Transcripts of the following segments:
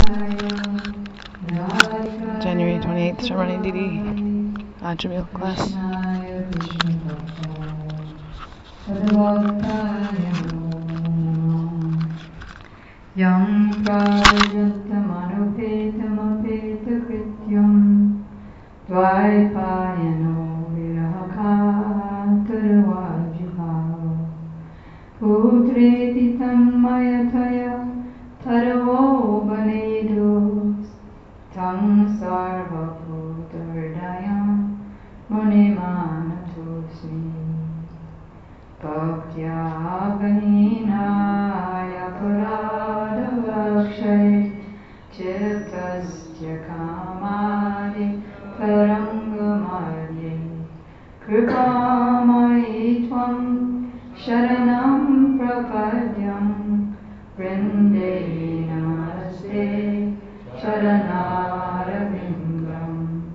January 28th, Sharmani Didi, Ajamil class. Yang prajantamanupetamakrityam Dvaipayano virahakatarvajibhava Putreti tammayataya taravo banedos Tam sarvabhutardayam munimanatosmi Bhaktya ganinaya paradavakshay Chittasya kamadi parangamadye Kripamayi tvam sharanam prapadyam Vrinde namaste sharanarabindram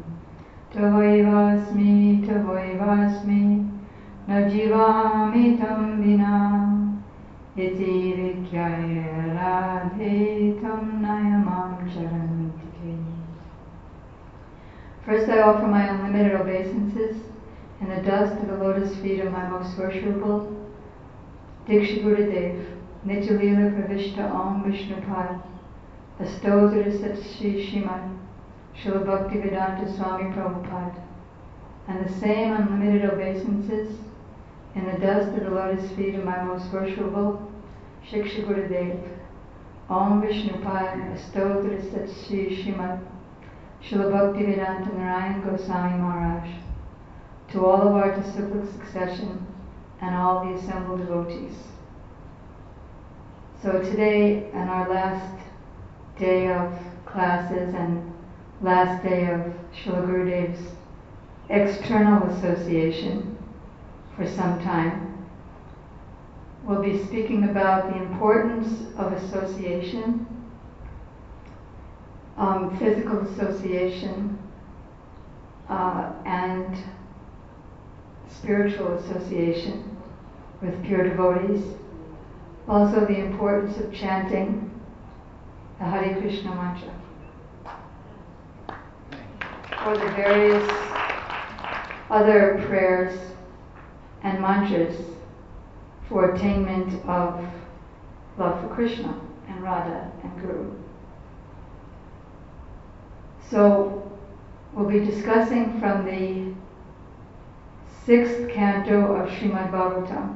Tavaivasmi na jivami tam vina iti vikyaya radhe tam nayamam charanti. First I offer my unlimited obeisances in the dust of the lotus feet of my most worshipful Diksha Gurudev, Nityalila Pravishta Om Vishnupad, Astotara Sat Shri Srimad Srila Bhaktivedanta Swami Prabhupada, and the same unlimited obeisances in the dust of the lotus feet of my most worshipful Shiksha Gurudev, Om Vishnupad Astotara Sat Shri Srimad Srila Bhaktivedanta Narayan Goswami Maharaj, to all of our disciplic succession and all the assembled devotees. So today, on our last day of classes and last day of Srila Gurudev's external association for some time, we'll be speaking about the importance of association, physical association, and spiritual association with pure devotees. Also the importance of chanting the Hare Krishna mantra, or the various other prayers and mantras for attainment of love for Krishna and Radha and Guru. So we'll be discussing from the 6th canto of Srimad Bhagavatam.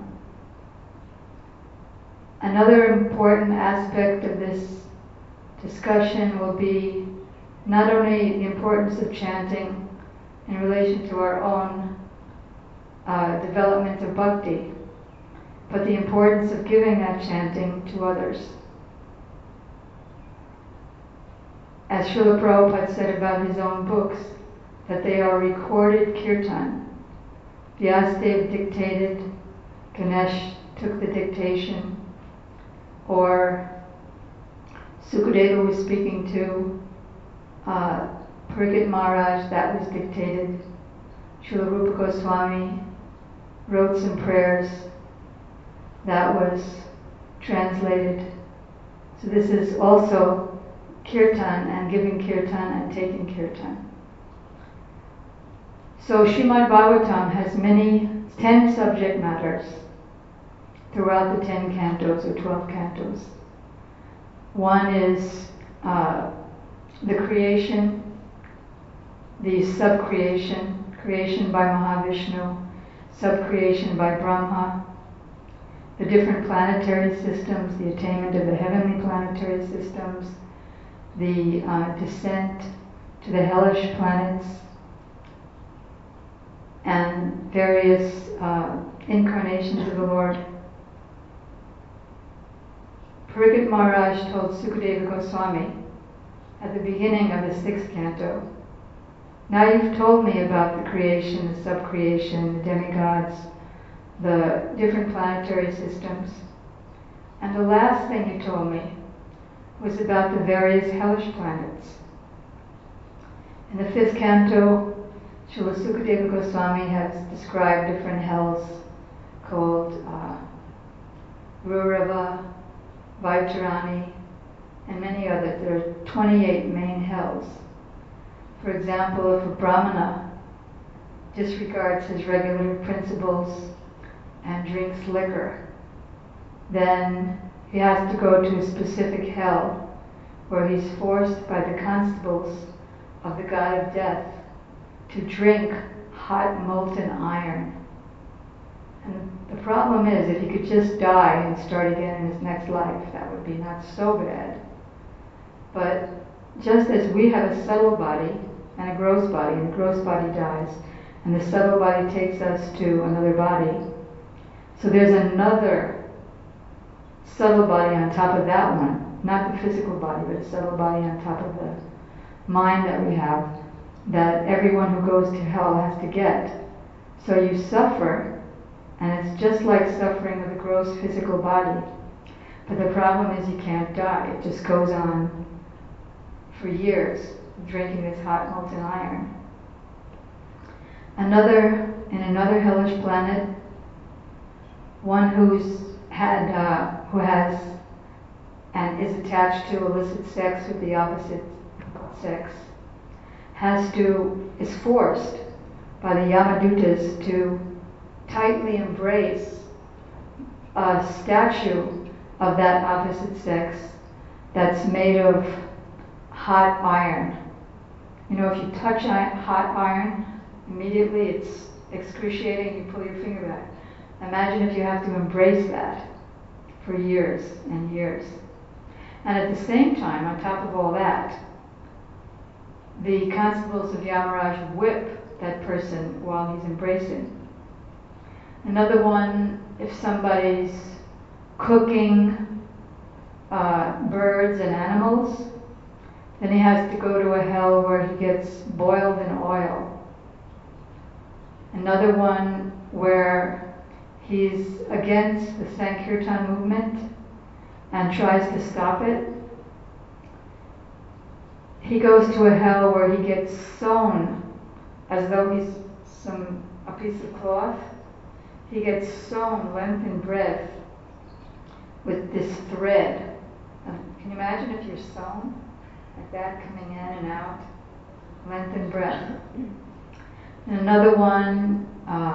Another important aspect of this discussion will be not only the importance of chanting in relation to our own development of bhakti, but the importance of giving that chanting to others. As Srila Prabhupada said about his own books, that they are recorded kirtan. Vyasadeva dictated, Ganesh took the dictation, or Sukadeva was speaking to Parikshit Maharaj, that was dictated. Srila Rupa Goswami wrote some prayers, that was translated. So this is also kirtan, and giving kirtan and taking kirtan. So Srimad Bhagavatam has 10 subject matters throughout the 10 cantos or 12 cantos. One is the creation, the sub-creation, creation by Mahavishnu, sub-creation by Brahma, the different planetary systems, the attainment of the heavenly planetary systems, the descent to the hellish planets, and various incarnations of the Lord. Parikshit Maharaj told Sukadeva Goswami at the beginning of the 6th canto, now you've told me about the creation, the sub-creation, the demigods, the different planetary systems, and the last thing you told me was about the various hellish planets. In the 5th canto, Srila Sukadeva Goswami has described different hells called Rurava, Vaitarani, and many others. There are 28 main hells. For example, if a Brahmana disregards his regular principles and drinks liquor, then he has to go to a specific hell where he's forced by the constables of the god of death to drink hot molten iron. And the problem is, if he could just die and start again in his next life, that would be not so bad. But just as we have a subtle body and a gross body, and the gross body dies, and the subtle body takes us to another body, so there's another subtle body on top of that one, not the physical body, but a subtle body on top of the mind that we have, that everyone who goes to hell has to get. So you suffer, and it's just like suffering with a gross physical body. But the problem is you can't die. It just goes on for years, drinking this hot molten iron. In another hellish planet, one who has and is attached to illicit sex with the opposite sex is forced by the Yamadutas to tightly embrace a statue of that opposite sex that's made of hot iron. You know, if you touch hot iron, immediately it's excruciating, you pull your finger back. Imagine if you have to embrace that for years and years. And at the same time, on top of all that, the constables of Yamaraj whip that person while he's embracing. Another one, if somebody's cooking birds and animals, then he has to go to a hell where he gets boiled in oil. Another one where he's against the Sankirtan movement and tries to stop it. He goes to a hell where he gets sewn as though he's a piece of cloth. He gets sewn length and breadth with this thread. Can you imagine if you're sewn like that, coming in and out, length and breadth? And another one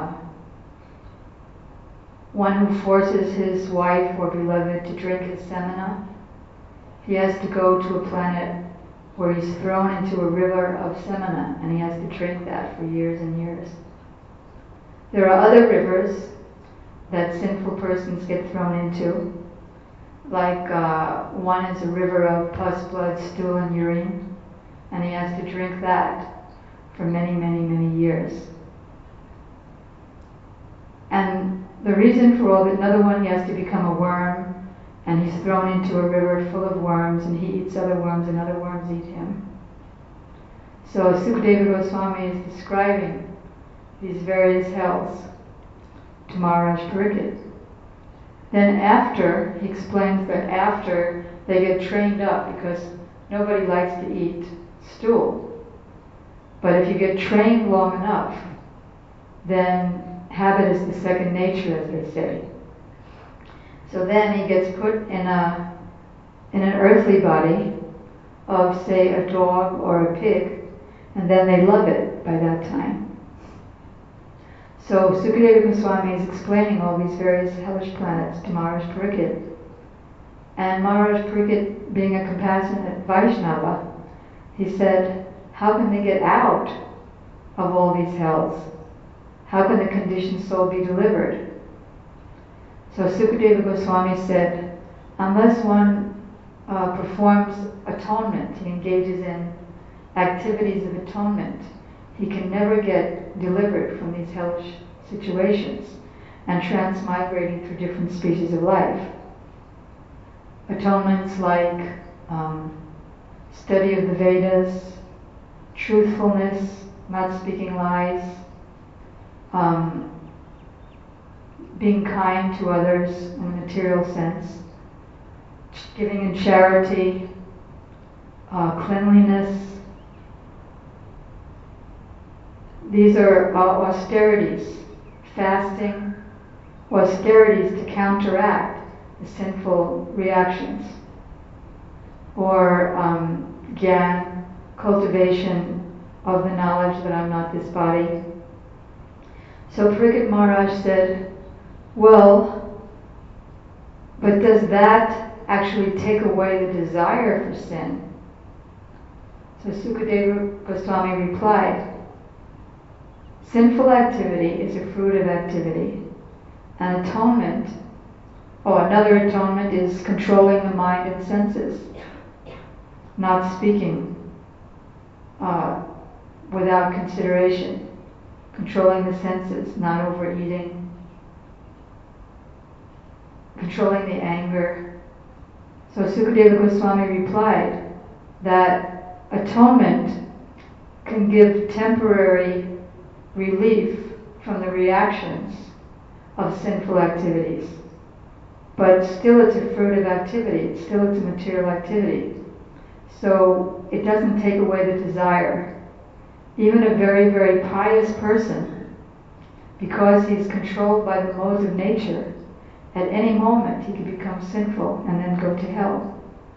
who forces his wife or beloved to drink his semina. He has to go to a planet where he's thrown into a river of semina, and he has to drink that for years and years. There are other rivers that sinful persons get thrown into, like one is a river of pus, blood, stool, and urine, and he has to drink that for many, many, many years. And the reason for all that, another one, he has to become a worm, and he's thrown into a river full of worms, and he eats other worms, and other worms eat him. So Sukadeva Goswami is describing these various hells to Maharaj Pariksit. Then after, he explains that after they get trained up, because nobody likes to eat stool, but if you get trained long enough, then habit is the second nature, as they say. So then he gets put in an earthly body of, say, a dog or a pig, and then they love it by that time. So Sukadeva Goswami is explaining all these various hellish planets to Maharaj Pariksit. And Maharaj Pariksit, being a compassionate Vaishnava, he said, how can they get out of all these hells? How can the conditioned soul be delivered? So Sukadeva Goswami said, unless one performs atonement, he engages in activities of atonement, he can never get delivered from these hellish situations and transmigrating through different species of life. Atonements like study of the Vedas, truthfulness, not speaking lies, being kind to others in a material sense, giving in charity, cleanliness. These are austerities, fasting, austerities to counteract the sinful reactions. or gyan, cultivation of the knowledge that I'm not this body. So Parikshit Maharaj said, well, but does that actually take away the desire for sin? So Sukadeva Goswami replied, sinful activity is a fruit of activity. And atonement, another atonement is controlling the mind and senses, not speaking without consideration, controlling the senses, not overeating, controlling the anger. So Sukadeva Goswami replied that atonement can give temporary relief from the reactions of sinful activities. But still it's a fruit of activity, still it's a material activity. So it doesn't take away the desire. Even a very, very pious person, because he's controlled by the modes of nature, at any moment he can become sinful and then go to hell.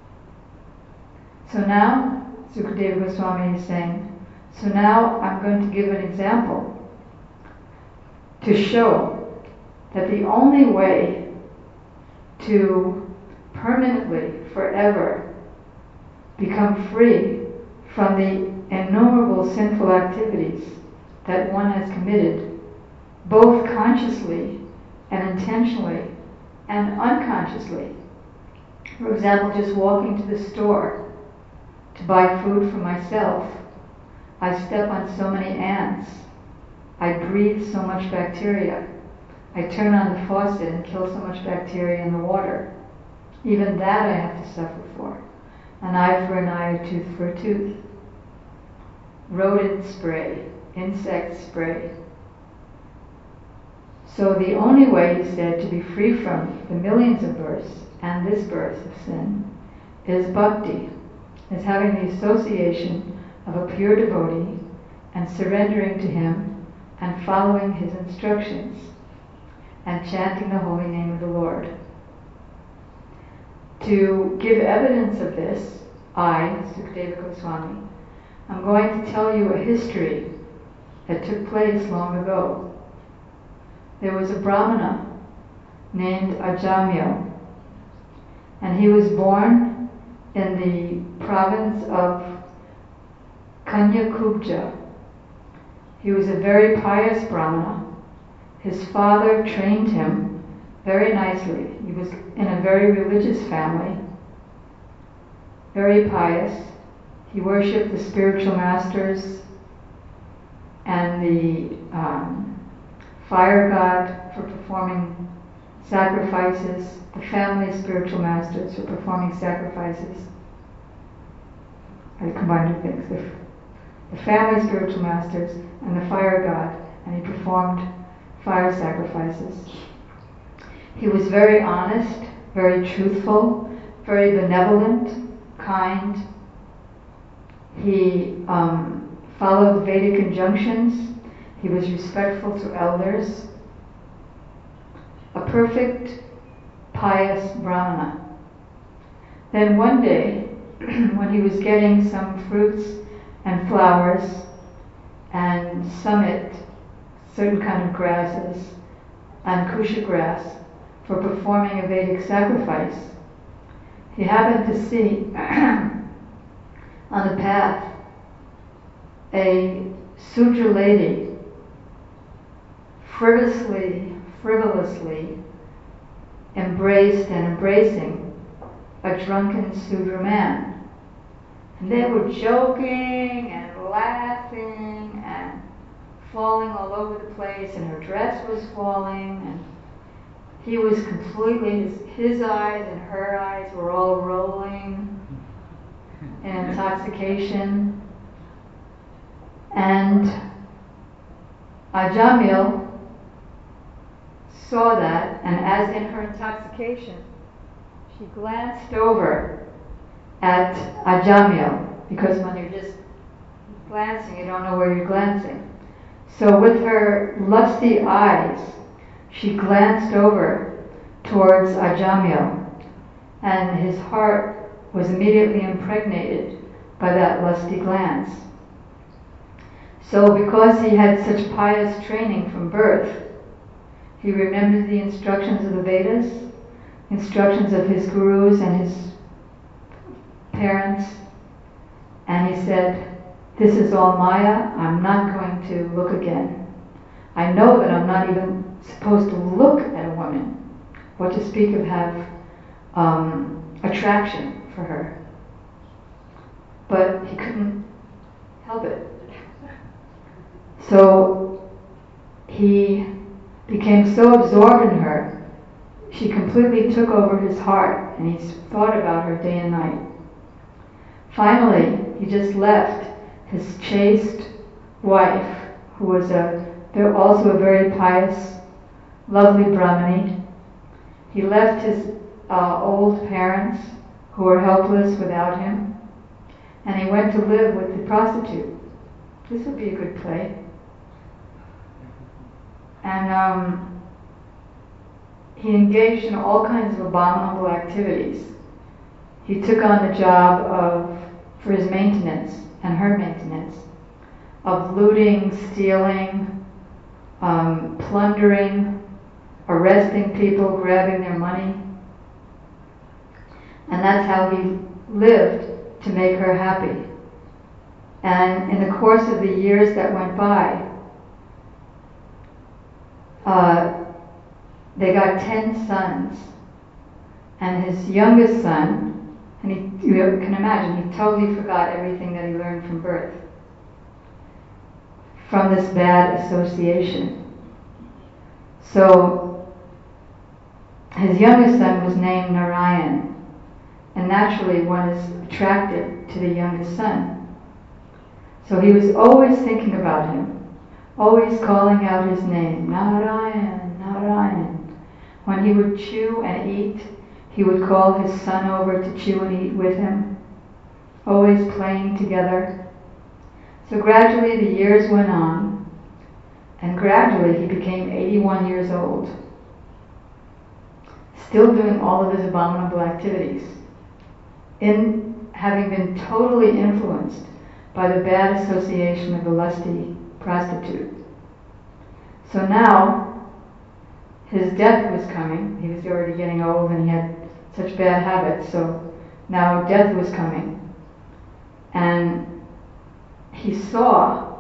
So now, Sukadeva Goswami is saying, so now I'm going to give an example to show that the only way to permanently, forever, become free from the innumerable sinful activities that one has committed, both consciously and intentionally and unconsciously. For example, just walking to the store to buy food for myself, I step on so many ants, I breathe so much bacteria, I turn on the faucet and kill so much bacteria in the water. Even that I have to suffer for. An eye for an eye, a tooth for a tooth. Rodent spray, insect spray. So the only way, he said, to be free from the millions of births and this birth of sin is bhakti, is having the association of a pure devotee and surrendering to him and following his instructions and chanting the holy name of the Lord. To give evidence of this, I, Sukadeva Goswami, I'm going to tell you a history that took place long ago. There was a Brahmana named Ajamil, and he was born in the province of Kanyakubja. He was a very pious Brahmana. His father trained him very nicely. He was in a very religious family, very pious. He worshipped the spiritual masters and the fire god for performing sacrifices, the family spiritual masters for performing sacrifices. I combined two things. The family spiritual masters and the fire god, and he performed fire sacrifices. He was very honest, very truthful, very benevolent, kind. He followed Vedic injunctions. He was respectful to elders. A perfect, pious Brahmana. Then one day, when he was getting some fruits and flowers and summit, certain kind of grasses, and kusha grass, for performing a Vedic sacrifice, he happened to see on the path a Sudra lady frivolously embraced and embracing a drunken Sudra man. And they were joking and laughing and falling all over the place, and her dress was falling, and he was completely, his eyes and her eyes were all rolling in intoxication. And Ajamil saw that, and as in her intoxication, she glanced over at Ajamil, because when you're just glancing, you don't know where you're glancing. So with her lusty eyes, she glanced over towards Ajamil, and his heart was immediately impregnated by that lusty glance. So because he had such pious training from birth, he remembered the instructions of the Vedas, instructions of his gurus and his parents, and he said, "This is all Maya, I'm not going to look again. I know that I'm not even supposed to look at a woman, what to speak of have attraction for her." But he couldn't help it. So he became so absorbed in her, she completely took over his heart, and he thought about her day and night. Finally, he just left his chaste wife, who was also a very pious, lovely Brahmani. He left his old parents, who were helpless without him, and he went to live with the prostitute. This would be a good play. And he engaged in all kinds of abominable activities. He took on the job for his maintenance and her maintenance, of looting, stealing, plundering, arresting people, grabbing their money. And that's how he lived to make her happy. And in the course of the years that went by, they got 10 sons. And his youngest son, and you can imagine, he totally forgot everything that he learned from birth, from this bad association. So his youngest son was named Narayan, and naturally one is attracted to the youngest son. So he was always thinking about him, always calling out his name, Narayan, Narayan. When he would chew and eat, he would call his son over to chew and eat with him, always playing together. So gradually the years went on, and gradually he became 81 years old, still doing all of his abominable activities, in having been totally influenced by the bad association of the lusty prostitute. So now his death was coming. He was already getting old and he had such bad habits, so now death was coming. And he saw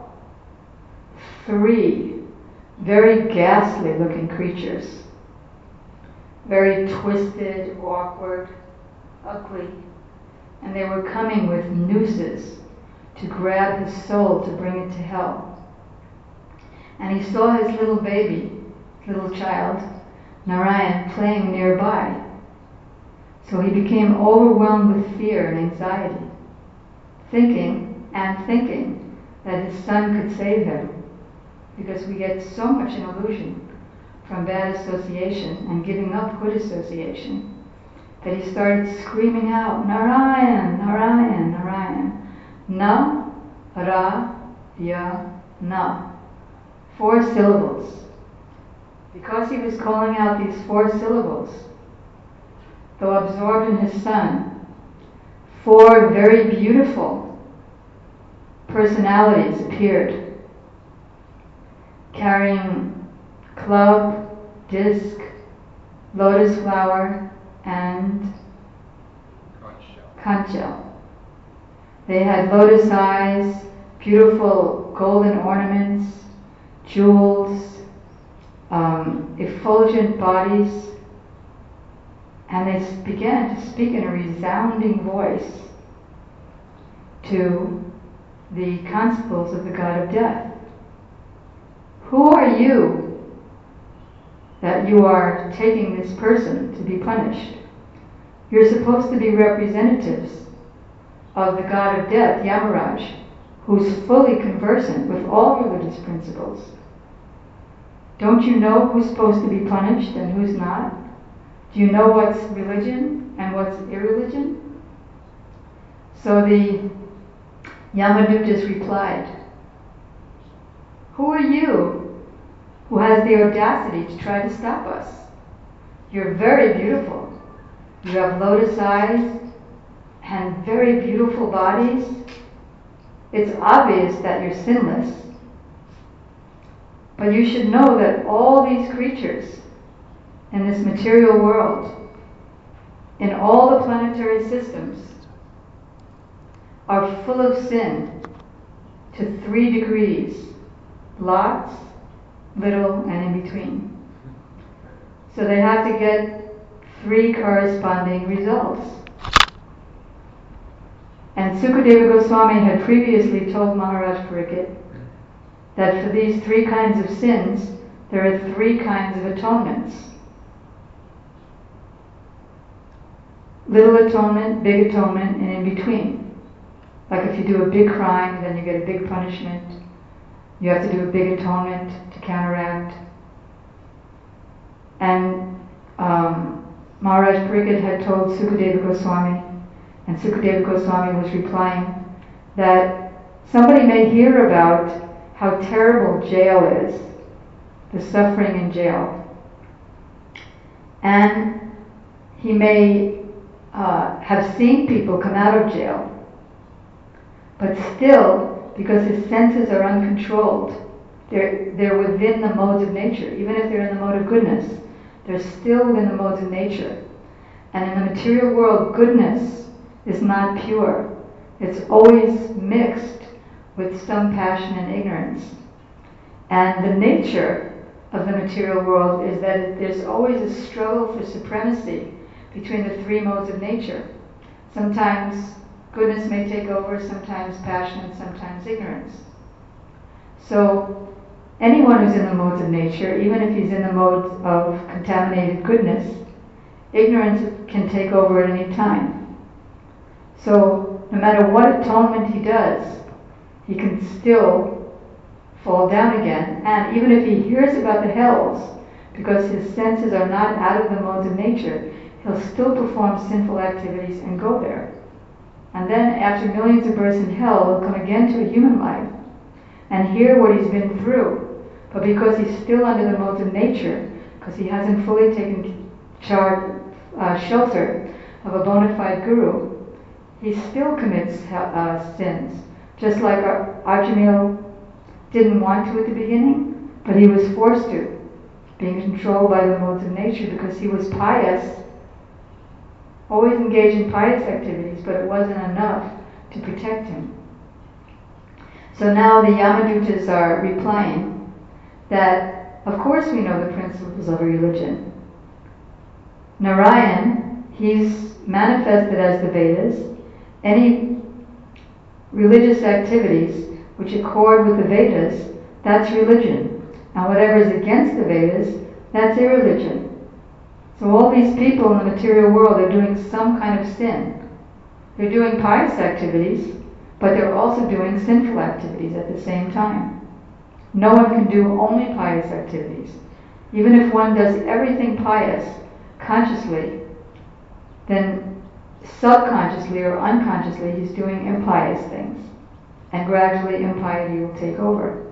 3 very ghastly looking creatures, very twisted, awkward, ugly, and they were coming with nooses to grab his soul to bring it to hell. And he saw his little baby, little child, Narayan, playing nearby. So he became overwhelmed with fear and anxiety, thinking that his son could save him, because we get so much an illusion from bad association and giving up good association, that he started screaming out, Narayan, Narayan, Narayan, Na, Ra, Ya, Na. 4 syllables. Because he was calling out these 4 syllables, though absorbed in his son, 4 very beautiful personalities appeared, carrying club, disc, lotus flower, and conch shell. They had lotus eyes, beautiful golden ornaments, jewels, effulgent bodies, and they began to speak in a resounding voice to the constables of the god of death. Who are you that you are taking this person to be punished? You're supposed to be representatives of the god of death, Yamaraj, who's fully conversant with all religious principles. Don't you know who's supposed to be punished and who's not? Do you know what's religion and what's irreligion? So the Yamadutas replied, who are you who has the audacity to try to stop us? You're very beautiful. You have lotus eyes and very beautiful bodies, it's obvious that you're sinless. But you should know that all these creatures in this material world, in all the planetary systems, are full of sin to 3 degrees, lots, little, and in between. So they have to get 3 corresponding results. And Sukadeva Goswami had previously told Maharaj Pariksit that for these 3 kinds of sins, there are 3 kinds of atonements. Little atonement, big atonement, and in between. Like if you do a big crime, then you get a big punishment. You have to do a big atonement to counteract. And Maharaj Pariksit had told Sukadeva Goswami, and Sukadeva Goswami was replying that somebody may hear about how terrible jail is, the suffering in jail. And he may have seen people come out of jail, but still, because his senses are uncontrolled, they're within the modes of nature. Even if they're in the mode of goodness, they're still within the modes of nature. And in the material world, goodness is not pure. It's always mixed with some passion and ignorance. And the nature of the material world is that there's always a struggle for supremacy between the 3 modes of nature. Sometimes goodness may take over, sometimes passion, and sometimes ignorance. So anyone who's in the modes of nature, even if he's in the modes of contaminated goodness, ignorance can take over at any time. So no matter what atonement he does, he can still fall down again. And even if he hears about the hells, because his senses are not out of the modes of nature, he'll still perform sinful activities and go there. And then after millions of births in hell, he'll come again to a human life and hear what he's been through. But because he's still under the modes of nature, because he hasn't fully taken shelter of a bona fide guru, he still commits sins. Just like Ajamil didn't want to at the beginning, but he was forced to, being controlled by the modes of nature because he was pious, always engaged in pious activities, but it wasn't enough to protect him. So now the Yamadutas are replying that, of course we know the principles of a religion. Narayan, he's manifested as the Vedas. Any religious activities which accord with the Vedas, that's religion. And whatever is against the Vedas, that's irreligion. So all these people in the material world are doing some kind of sin. They're doing pious activities, but they're also doing sinful activities at the same time. No one can do only pious activities. Even if one does everything pious consciously, then subconsciously or unconsciously he's doing impious things. And gradually impiety will take over.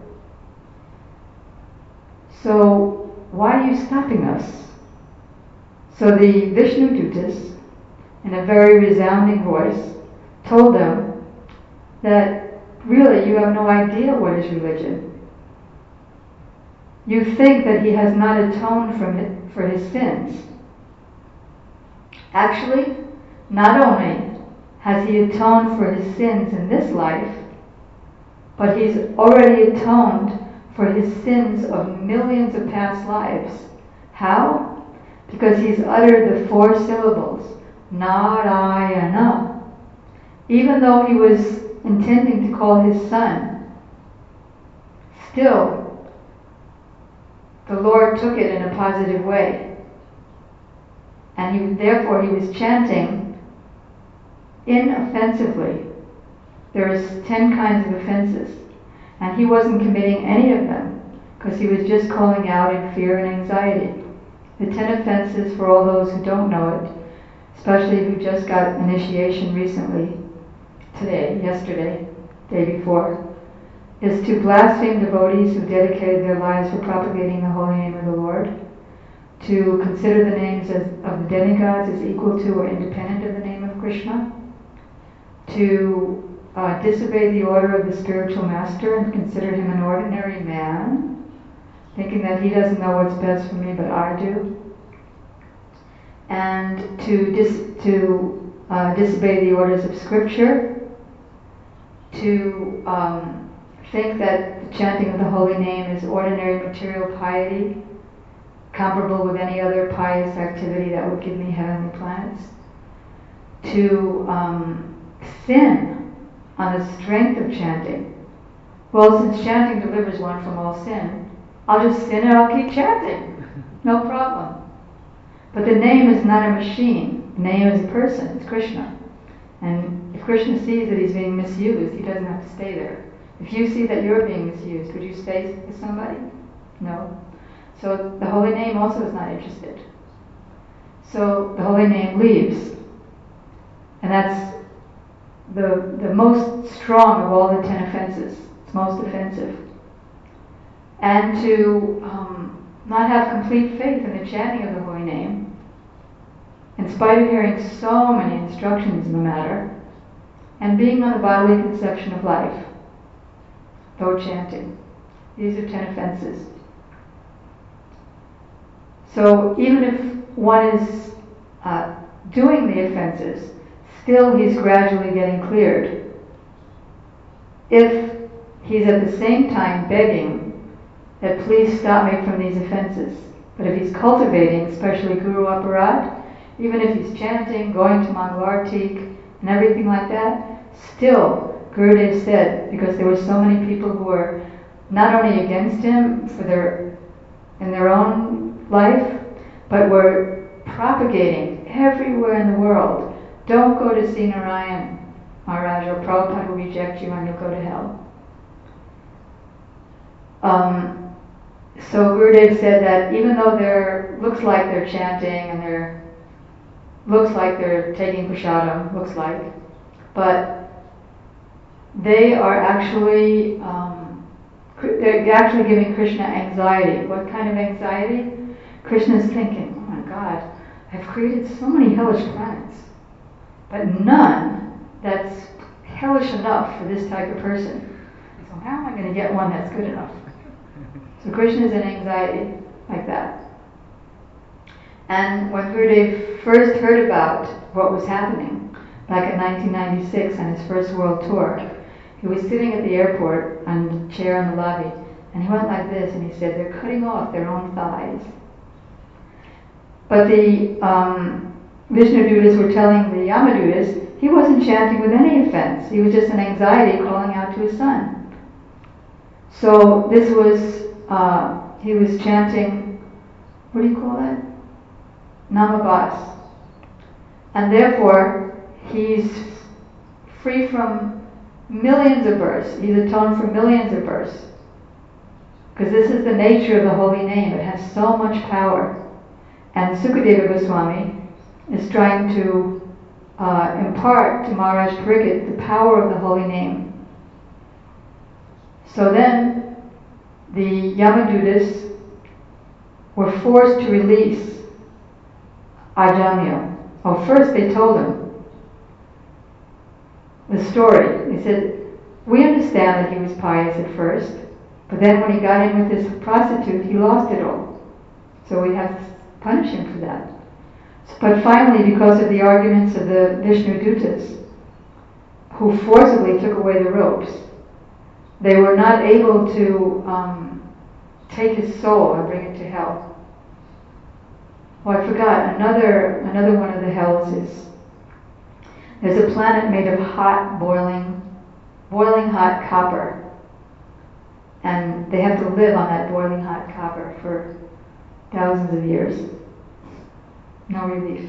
So why are you stopping us? So the Vishnu Dutas, in a very resounding voice, told them that really you have no idea what is religion. You think that he has not atoned for his sins. Actually, not only has he atoned for his sins in this life, but he's already atoned for his sins of millions of past lives. How? Because he's uttered the 4 syllables, Narayana. Even though he was intending to call his son, still, the Lord took it in a positive way. And therefore he was chanting inoffensively. There's 10 kinds of offenses. And he wasn't committing any of them, because he was just calling out in fear and anxiety. The 10 offenses, for all those who don't know it, especially who just got initiation recently, today, yesterday, day before, is to blaspheme devotees who dedicated their lives for propagating the holy name of the Lord, to consider the names of the demigods as equal to or independent of the name of Krishna, to disobey the order of the spiritual master and consider him an ordinary man, thinking that he doesn't know what's best for me, but I do, and to disobey the orders of scripture, to think that the chanting of the holy name is ordinary material piety, comparable with any other pious activity that would give me heavenly planets, to sin on the strength of chanting. Well, since chanting delivers one from all sin, I'll just sin and I'll keep chanting. No problem. But the name is not a machine. The name is a person. It's Krishna. And if Krishna sees that he's being misused, he doesn't have to stay there. If you see that you're being misused, would you stay with somebody? No. So the holy name also is not interested. So the holy name leaves. And that's the most strong of all the 10 offenses. It's most offensive. And to not have complete faith in the chanting of the holy name, in spite of hearing so many instructions in the matter, and being on the bodily conception of life, though chanting. These are 10 offenses. So even if one is doing the offenses, still he's gradually getting cleared. If he's at the same time begging that please stop me from these offenses, but if he's cultivating, especially Guru Aparad, even if he's chanting, going to Mangalartik, and everything like that, still, Gurudev said, because there were so many people who were not only against him in their own life, but were propagating everywhere in the world, don't go to see Narayan Maharaj, or Prabhupada will reject you and you'll go to hell. So Gurudev said that even though looks like they're chanting and looks like they're taking prasadam, but they are actually they're actually giving Krishna anxiety. What kind of anxiety? Krishna's thinking, oh my God, I've created so many hellish planets, but none that's hellish enough for this type of person. So how am I going to get one that's good enough? So Krishna is in anxiety like that. And when Gurudev first heard about what was happening back in 1996 on his first world tour, he was sitting at the airport on a chair in the lobby, and he went like this, and he said, they're cutting off their own thighs. But the Vishnudutas were telling the Yamadutas he wasn't chanting with any offense. He was just in anxiety calling out to his son. So this was, he was chanting, what do you call that? Namabhas. And therefore, he's free from millions of births. He's atoned for millions of births. Because this is the nature of the holy name. It has so much power. And Sukadeva Goswami is trying to impart to Maharaj Pariksit the power of the holy name. So then, the Yamadutas were forced to release Ajamil. Oh, first they told him the story. They said, we understand that he was pious at first, but then when he got in with this prostitute, he lost it all. So we have to punish him for that. But finally, because of the arguments of the Vishnudutas, who forcibly took away the ropes, they were not able to take his soul and bring it to hell. Oh, I forgot, another one of the hells is, there's a planet made of hot, boiling hot copper. And they have to live on that boiling hot copper for thousands of years. No relief.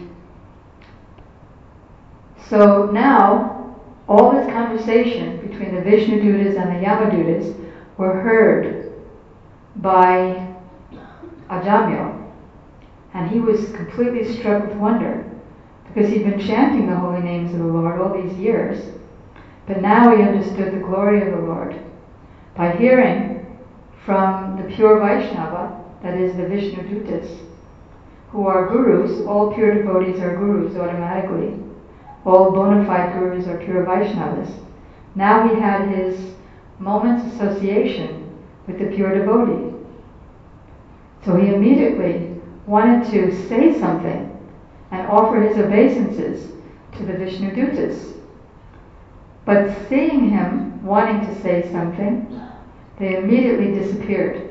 So now, all this conversation between the Vishnudutas and the Yamadutas were heard by Ajamil. And he was completely struck with wonder, because he'd been chanting the holy names of the Lord all these years. But now he understood the glory of the Lord by hearing from the pure Vaishnava, that is the Vishnudutas, who are gurus. All pure devotees are gurus automatically. all bona fide gurus are pure Vaishnavas. Now he had his moment's association with the pure devotee. So he immediately wanted to say something and offer his obeisances to the Vishnudutas. But seeing him wanting to say something, they immediately disappeared.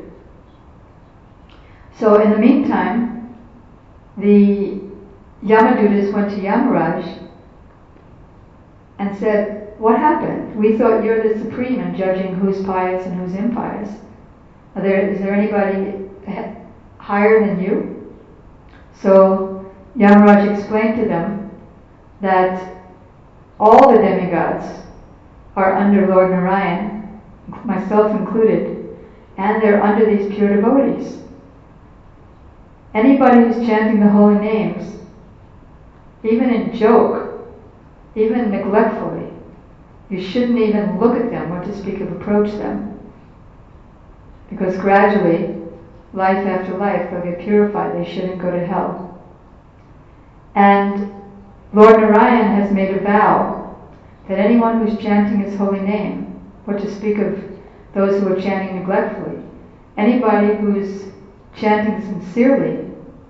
So in the meantime, the Yamadutas went to Yamaraj and said, "What happened? We thought you're the supreme in judging who's pious and who's impious. Is there anybody higher than you?" So Yamaraj explained to them that all the demigods are under Lord Narayan, myself included, and they're under these pure devotees. Anybody who's chanting the holy names, even in joke, even neglectfully, you shouldn't even look at them or to speak of approach them. Because gradually, life after life, they'll get purified. They shouldn't go to hell. And Lord Narayan has made a vow that anyone who's chanting his holy name, or to speak of those who are chanting neglectfully, anybody who's chanting sincerely,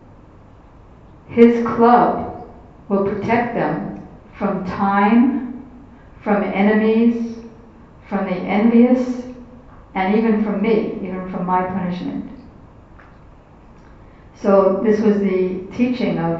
his club will protect them from time, from enemies, from the envious, and even from me, even from my punishment. So this was the teaching of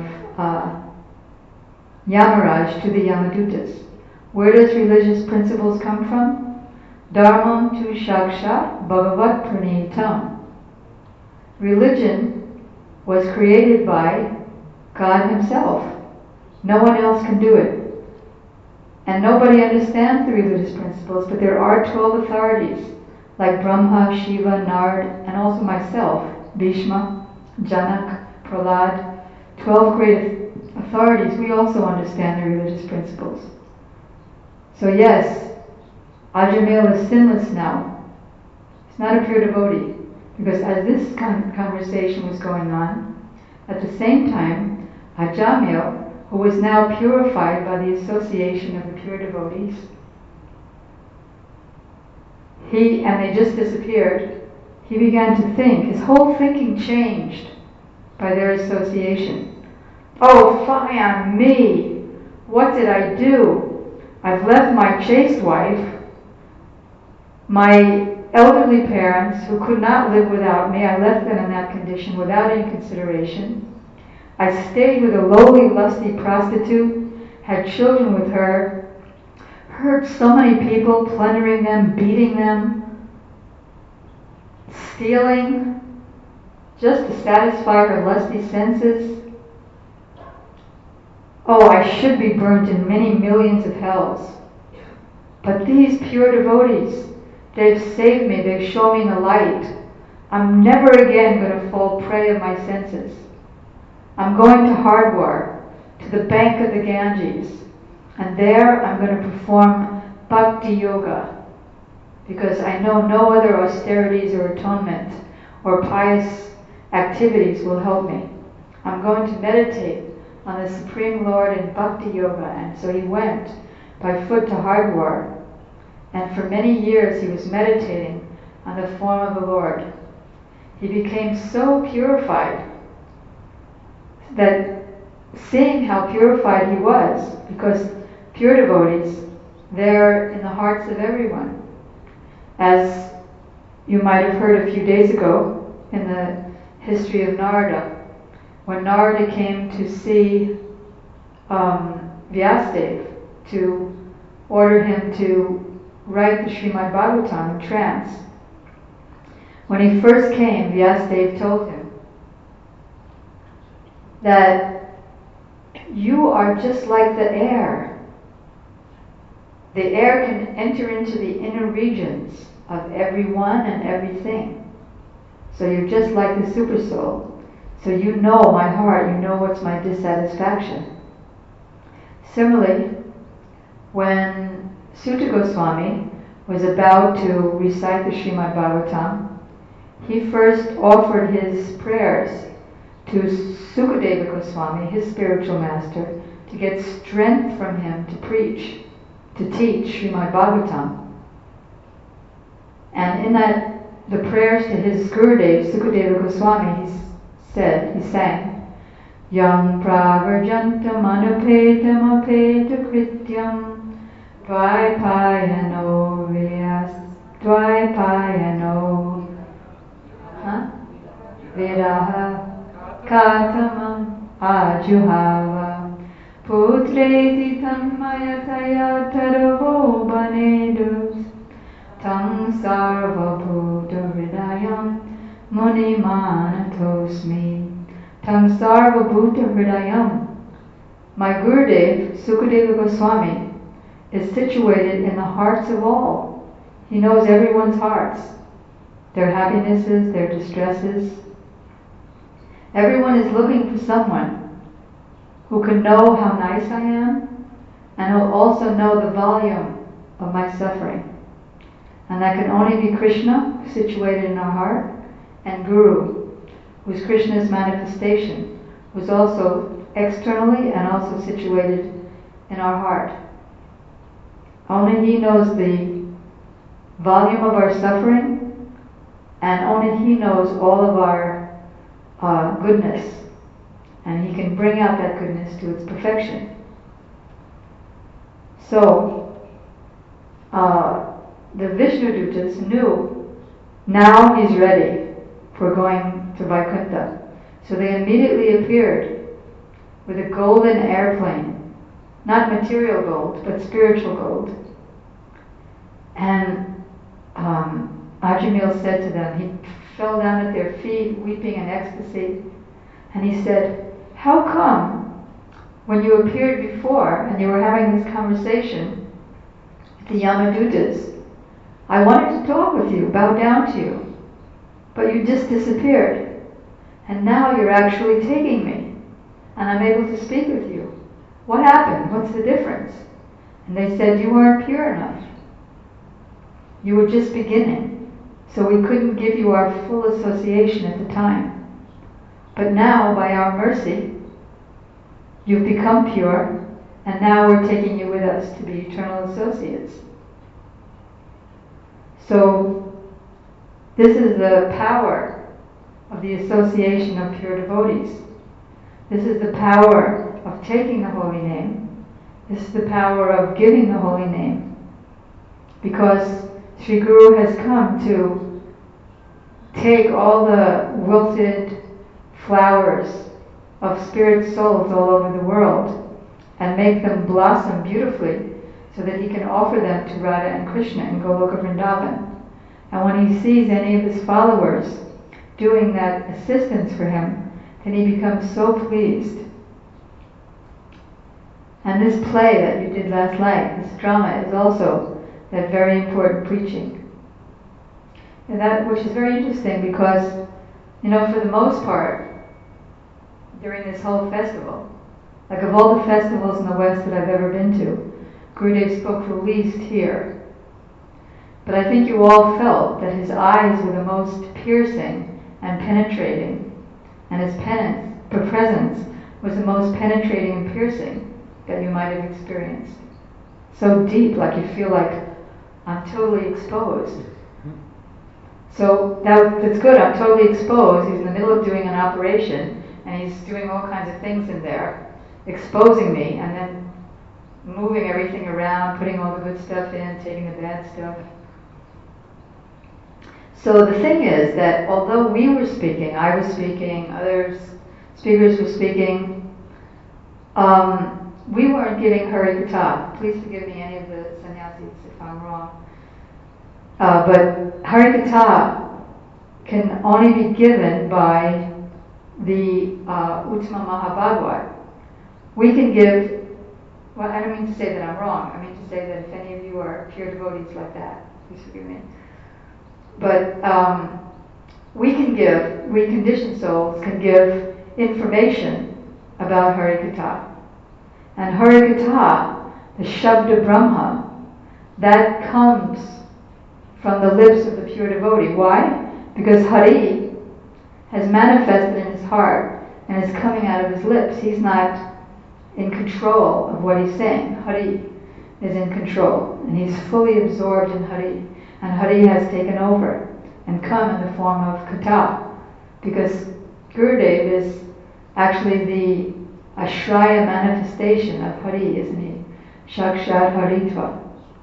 Yamaraj to the Yamadutas. Where does religious principles come from? Dharmam tu shakshat bhagavat pranitam. Religion was created by God Himself. No one else can do it. And nobody understands the religious principles, but there are 12 authorities, like Brahma, Shiva, Nard, and also myself, Bhishma, Janak, Prahlad, 12 great authorities. We also understand the religious principles. So yes, Ajamil is sinless now. He's not a pure devotee, because as this conversation was going on, at the same time, Ajamil, who was now purified by the association of the pure devotees, and they just disappeared, he began to think. His whole thinking changed by their association. Oh, fie on me! What did I do? I've left my chaste wife, my elderly parents who could not live without me. I left them in that condition without any consideration. I stayed with a lowly, lusty prostitute, had children with her, hurt so many people, plundering them, beating them, stealing, just to satisfy her lusty senses. Oh, I should be burnt in many millions of hells. But these pure devotees, they've saved me, they've shown me the light. I'm never again going to fall prey of my senses. I'm going to Hardwar, to the bank of the Ganges, and there I'm going to perform bhakti yoga, because I know no other austerities or atonement or pious activities will help me. I'm going to meditate on the Supreme Lord in bhakti yoga. And so he went by foot to Hardwar, and for many years he was meditating on the form of the Lord. He became so purified that, seeing how purified he was, because pure devotees, they're in the hearts of everyone. As you might have heard a few days ago in the history of Narada, when Narada came to see Vyasadeva to order him to write the Srimad Bhagavatam in trance, when he first came, Vyasadeva told him that you are just like the air. The air can enter into the inner regions of everyone and everything. So you're just like the Supersoul. So you know my heart, you know what's my dissatisfaction. Similarly, when Sutta Goswami was about to recite the Srimad Bhagavatam, he first offered his prayers to Sukadeva Goswami, his spiritual master, to get strength from him to preach, to teach Srimad Bhagavatam. And in that, the prayers to his Gurudev, Sukadeva Goswami, he sang, Yam pravarjantam anupetam apeta krityam dvaipayano vidyas dvaipayano viraha katamam ajuhava putreti tanmayataya taravo banedus Tang sarva bhuta hridayam muni manatosmi. Tang sarva bhuta hridayam. My Gurudev, Sukadeva Goswami, is situated in the hearts of all. He knows everyone's hearts, their happinesses, their distresses. Everyone is looking for someone who can know how nice I am and who will also know the volume of my suffering. And that can only be Krishna, situated in our heart, and Guru, who is Krishna's manifestation, who is also externally and also situated in our heart. Only he knows the volume of our suffering, and only he knows all of our goodness, and he can bring out that goodness to its perfection. So, the Vishnudutas knew now he's ready for going to Vaikuntha. So they immediately appeared with a golden airplane, not material gold, but spiritual gold. And Ajamil said to them, he fell down at their feet, weeping in ecstasy, and he said, how come when you appeared before and you were having this conversation with the Yamadutas, I wanted to talk with you, bow down to you, but you just disappeared. And now you're actually taking me, and I'm able to speak with you. What happened? What's the difference? And they said, you weren't pure enough. You were just beginning, so we couldn't give you our full association at the time. But now, by our mercy, you've become pure, and now we're taking you with us to be eternal associates. So, this is the power of the association of pure devotees. This is the power of taking the holy name. This is the power of giving the holy name. Because Sri Guru has come to take all the wilted flowers of spirit souls all over the world and make them blossom beautifully, so that he can offer them to Radha and Krishna in Goloka Vrindavan. And when he sees any of his followers doing that assistance for him, then he becomes so pleased. And this play that you did last night, this drama, is also that very important preaching. And that, which is very interesting because, for the most part, during this whole festival, like of all the festivals in the West that I've ever been to, Gurudev spoke the least here. But I think you all felt that his eyes were the most piercing and penetrating, and his presence was the most penetrating and piercing that you might have experienced. So deep, like you feel like, I'm totally exposed. So that's good, I'm totally exposed. He's in the middle of doing an operation, and he's doing all kinds of things in there, exposing me, and then moving everything around, putting all the good stuff in, taking the bad stuff. So the thing is that although we were speaking, I was speaking, other speakers were speaking, we weren't giving Hari Katha. Please forgive me, any of the sannyasis, if I'm wrong. But Hari Katha can only be given by the Uttama Mahabhagavad. We can give. Well, I don't mean to say that I'm wrong. I mean to say that if any of you are pure devotees like that, please forgive me. But we conditioned souls can give information about Hari Katha. And Hari Katha, the Shabda Brahma, that comes from the lips of the pure devotee. Why? Because Hari has manifested in his heart and is coming out of his lips. He's not in control of what he's saying. Hari is in control, and he's fully absorbed in Hari. And Hari has taken over and come in the form of Katha, because Gurudev is actually the Ashraya manifestation of Hari, isn't he? Shakshat Haritva.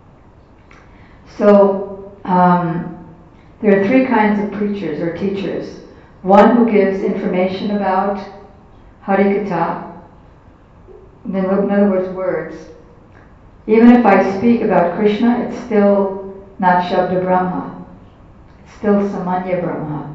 So, there are three kinds of preachers or teachers. One who gives information about Harikatha, in other words. Even if I speak about Krishna, it's still not Shabda Brahma. It's still Samanya Brahma.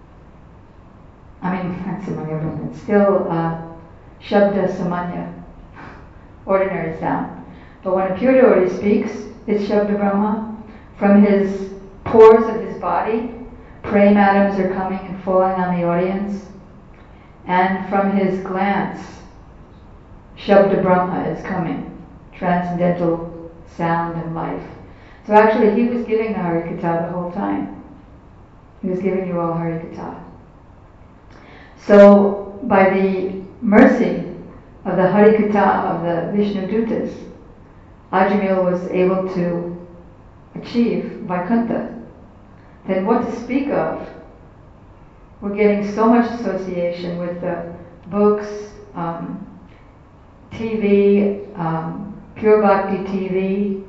I mean, not Samanya Brahma. It's still Shabda Samanya, ordinary sound. But when a pure devotee speaks, it's Shabda Brahma. From his pores of his body, praying atoms are coming and falling on the audience. And from his glance, Shabda Brahma is coming, transcendental sound and life. So actually he was giving the Harikatha the whole time. He was giving you all Harikatha. So by the mercy of the Harikatha of the Vishnu Dutas, Ajamil was able to achieve Vaikuntha. Then what to speak of? We're getting so much association with the books, TV, Pure Bhakti TV,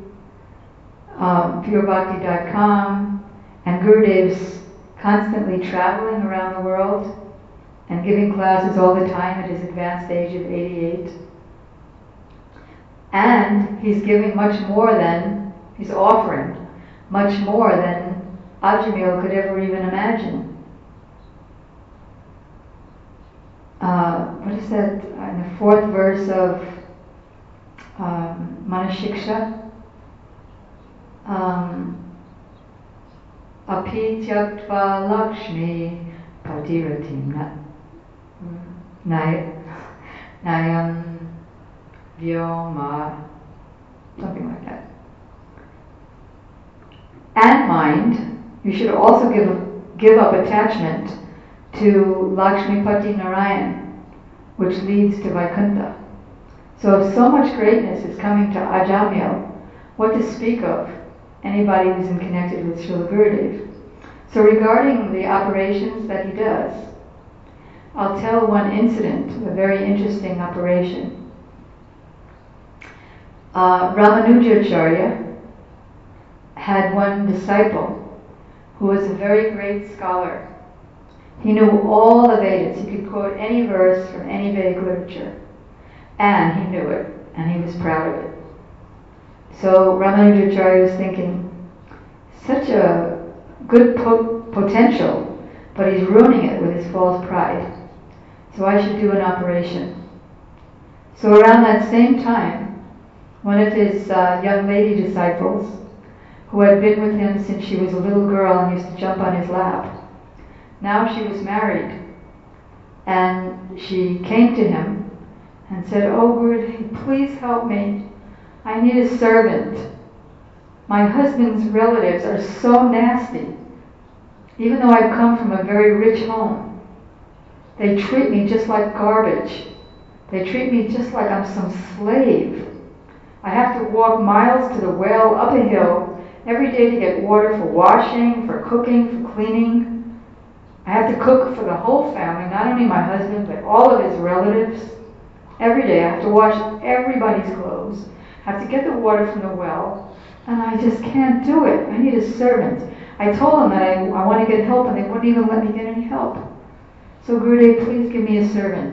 purebhakti.com, and Gurudev's constantly traveling around the world and giving classes all the time at his advanced age of 88. And he's giving much more than, he's offering much more than Ajamil could ever even imagine. What is that in the fourth verse of Manashiksha? Api tyaktva lakshmi padiratim nayam vyoma, something like that. And mind, you should also give up attachment to Lakshmipati Narayan, which leads to Vaikuntha. So if so much greatness is coming to Ajamil, what to speak of anybody who's connected with Srila Gurudev? So regarding the operations that he does, I'll tell one incident, a very interesting operation. Ramanujacharya had one disciple who was a very great scholar. He knew all the Vedas. He could quote any verse from any Vedic literature. And he knew it, and he was proud of it. So Ramanujacharya was thinking, such a good potential, but he's ruining it with his false pride. So I should do an operation. So around that same time, one of his young lady disciples, who had been with him since she was a little girl and used to jump on his lap, now she was married, and she came to him and said, "Oh, Gurudev, please help me. I need a servant. My husband's relatives are so nasty. Even though I've come from a very rich home, they treat me just like garbage. They treat me just like I'm some slave. I have to walk miles to the well up a hill every day to get water for washing, for cooking, for cleaning. I have to cook for the whole family, not only my husband, but all of his relatives. Every day I have to wash everybody's clothes. I have to get the water from the well, and I just can't do it. I need a servant." I told them that I want to get help, and they wouldn't even let me get any help. So Gurudev, please give me a servant.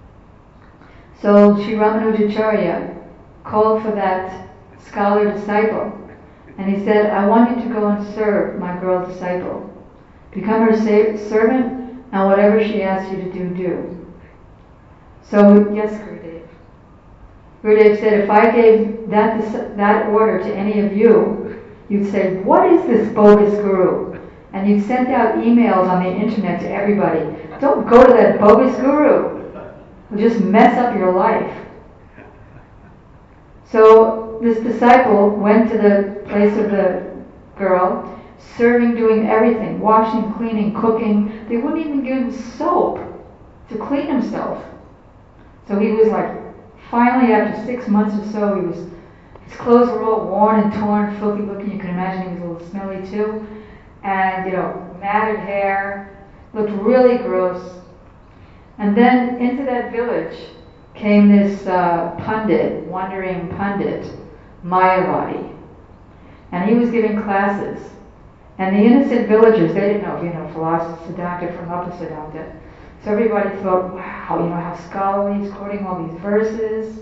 So Sri Ramanujacharya called for that scholar disciple, and he said, "I want you to go and serve my girl disciple. Become her servant, and whatever she asks you to do, do." So, yes, Gurudev. Gurudev said, if I gave that order to any of you, you'd say, "What is this bogus guru?" And you'd send out emails on the internet to everybody. "Don't go to that bogus guru. He'll just mess up your life." So this disciple went to the place of the girl, serving, doing everything, washing, cleaning, cooking. They wouldn't even give him soap to clean himself. So he was like finally, after 6 months or so, his clothes were all worn and torn, filthy looking. You can imagine he was a little smelly too. And, matted hair, looked really gross. And then into that village came this wandering pundit, Mayavadi. And he was giving classes. And the innocent villagers, they didn't know, philosopher Siddhanta from Upper Siddhanta. So everybody thought, wow, how scholarly, he's quoting all these verses.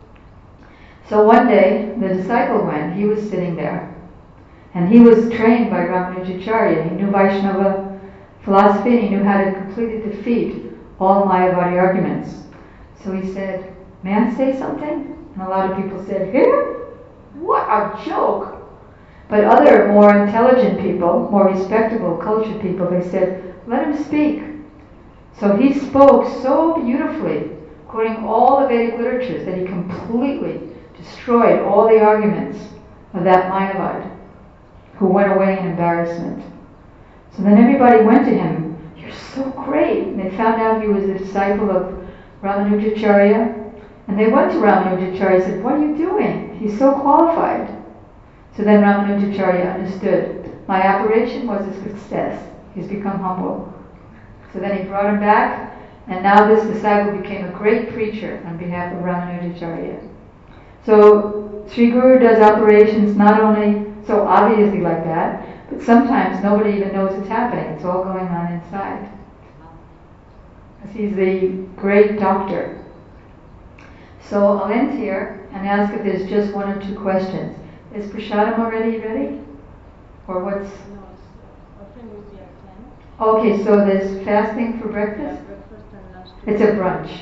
So one day, the disciple went, he was sitting there. And he was trained by Ramanujacharya. He knew Vaishnava philosophy, and he knew how to completely defeat all Mayavadi arguments. So he said, may I say something? And a lot of people said, here? What a joke! But other more intelligent people, more respectable, cultured people, they said, let him speak. So he spoke so beautifully, quoting all the Vedic literatures, that he completely destroyed all the arguments of that Mayavad, who went away in embarrassment. So then everybody went to him, you're so great. And they found out he was a disciple of Ramanujacharya. And they went to Ramanujacharya and said, what are you doing? He's so qualified. So then Ramanujacharya understood, my operation was a success. He's become humble. So then he brought him back, and now this disciple became a great preacher on behalf of Ramanujacharya. So Sri Guru does operations not only so obviously like that, but sometimes nobody even knows it's happening. It's all going on inside. Because he's the great doctor. So I'll end here and ask if there's just one or two questions. Is prasadam already ready? Or what's... No, offering will be at 10. Okay, so there's fasting for breakfast? Yeah, breakfast and lunch. It's a brunch.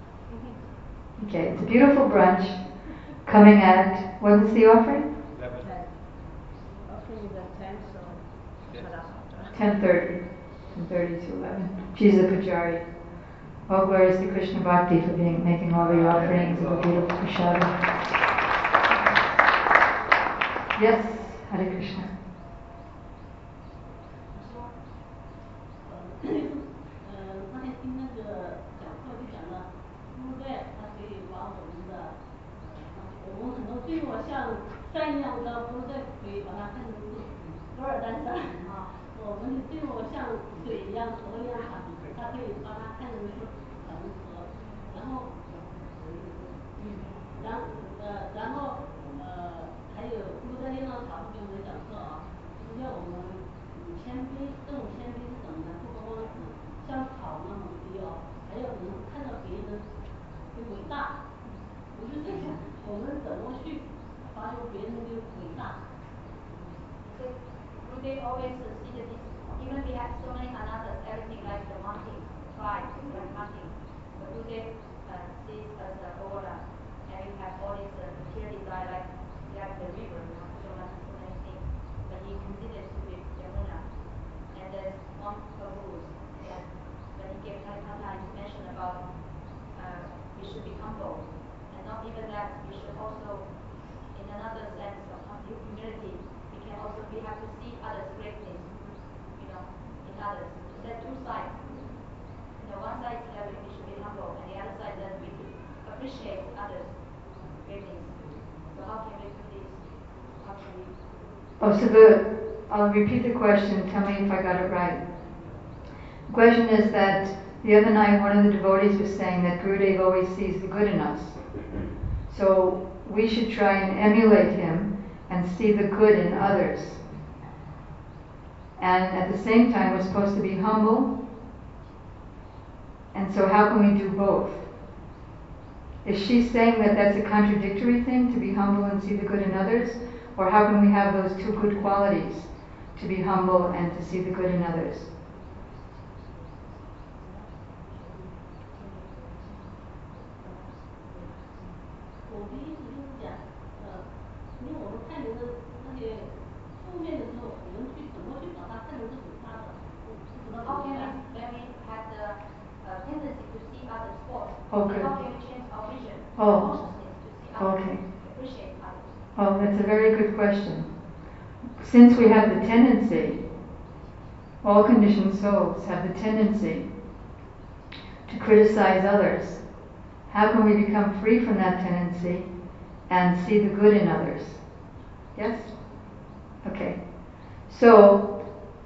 Okay, it's a beautiful brunch coming at, what is the offering? 10. Offering is at 10, so Yes. 10:30. 10:30 to 11. She's a pujari. All glories to Krishna Bhakti for making all the offerings of the beautiful prasadam. Yes, Hare Krishna. 那天听那个讲课就讲了，布袋它可以把我们的，我们很多对我像山一样的布袋可以把它看成是伏尔丹山啊，我们对我像水一样河一样它可以把它看成是恒河，然后，然后还有布袋练到茶给我们讲课啊，就是要我们谦卑，这种谦卑是什么呢？不光光是像草那么低哦，还要能看到别人的伟大。我就在想，我们怎么去发现别人的伟大 ？They always see that this, even we have so many anathas, everything like the mountain, tribe, like nothing. But Gurudev sees as a aura, and we have all these material desire like the river, so many things. But he considers to be Yamuna. And there's one rules that when he gave Harikatha, he mentioned about we should be humble. And not even that, we should also, in another sense of humility, we have to see others' greatness, in others. So there are two sides. One side is that we should be humble, and the other side that we appreciate others' greatness. So how can we do this? How can we? Oh, so I'll repeat the question. Tell me if I got it right. The question is that the other night one of the devotees was saying that Gurudev always sees the good in us. So we should try and emulate him and see the good in others. And at the same time, we're supposed to be humble. And so how can we do both? Is she saying that that's a contradictory thing, to be humble and see the good in others? Or how can we have those two good qualities, to be humble and to see the good in others? How can when we have the tendency to see others' faults, Okay. how can we change our vision, Oh. consciousness to see others, Okay. appreciate others? Oh, that's a very good question. Since we have the tendency, all conditioned souls have the tendency to criticize others How can we become free from that tendency and see the good in others? Yes? Okay. So,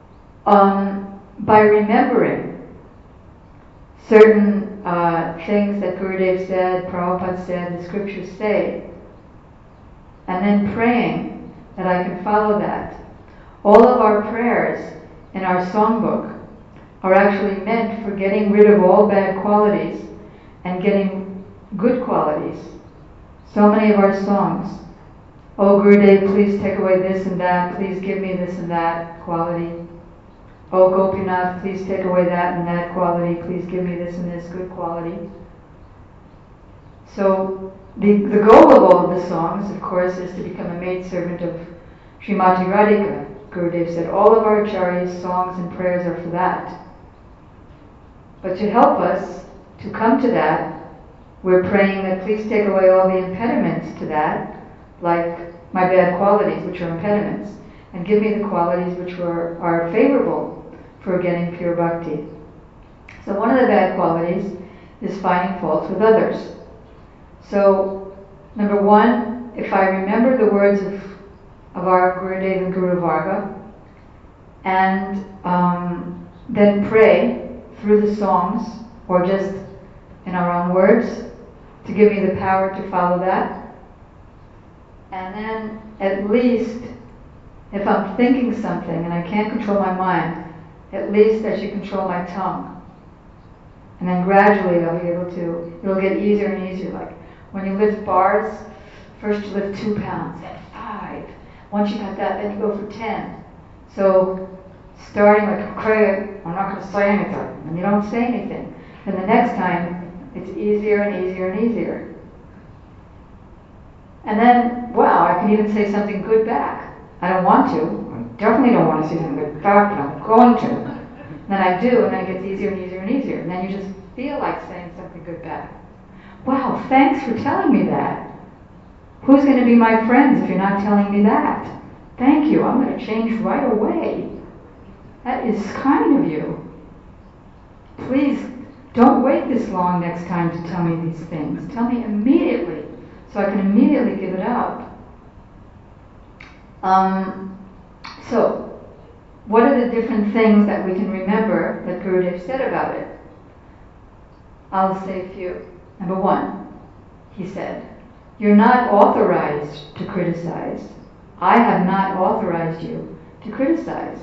by remembering certain things that Gurudev said, Prabhupada said, the scriptures say, and then praying that I can follow that, all of our prayers in our songbook are actually meant for getting rid of all bad qualities and getting good qualities. So many of our songs, oh Gurudev, please take away this and that, please give me this and that quality. Oh Gopinath, please take away that and that quality, please give me this and this good quality. So the goal of all of the songs, of course, is to become a maidservant of Srimati Radhika. Gurudev said all of our acharyas' songs and prayers are for that. But to help us to come to that, we're praying that please take away all the impediments to that, like my bad qualities, which are impediments, and give me the qualities which are favorable for getting pure bhakti. So one of the bad qualities is finding fault with others. So, number one, if I remember the words of our Gurudev and Guru Varga, and then pray through the songs, or just in our own words, to give me the power to follow that. And then, at least, if I'm thinking something and I can't control my mind, at least I should control my tongue. And then gradually I'll be able to, it'll get easier and easier. Like when you lift bars, first you lift 2 pounds, then 5. Once you got that, then you go for 10. So starting like, okay, I'm not going to say anything, and you don't say anything. And the next time, it's easier and easier and easier. And then, wow, I can even say something good back. I don't want to. I definitely don't want to say something good back, but I'm going to. Then I do, and then it gets easier and easier and easier. And then you just feel like saying something good back. Wow, thanks for telling me that. Who's going to be my friends if you're not telling me that? Thank you, I'm going to change right away. That is kind of you. Please, don't wait this long next time to tell me these things. Tell me immediately, so I can immediately give it up. So, what are the different things that we can remember that Gurudev said about it? I'll say a few. Number one, he said, you're not authorized to criticize. I have not authorized you to criticize.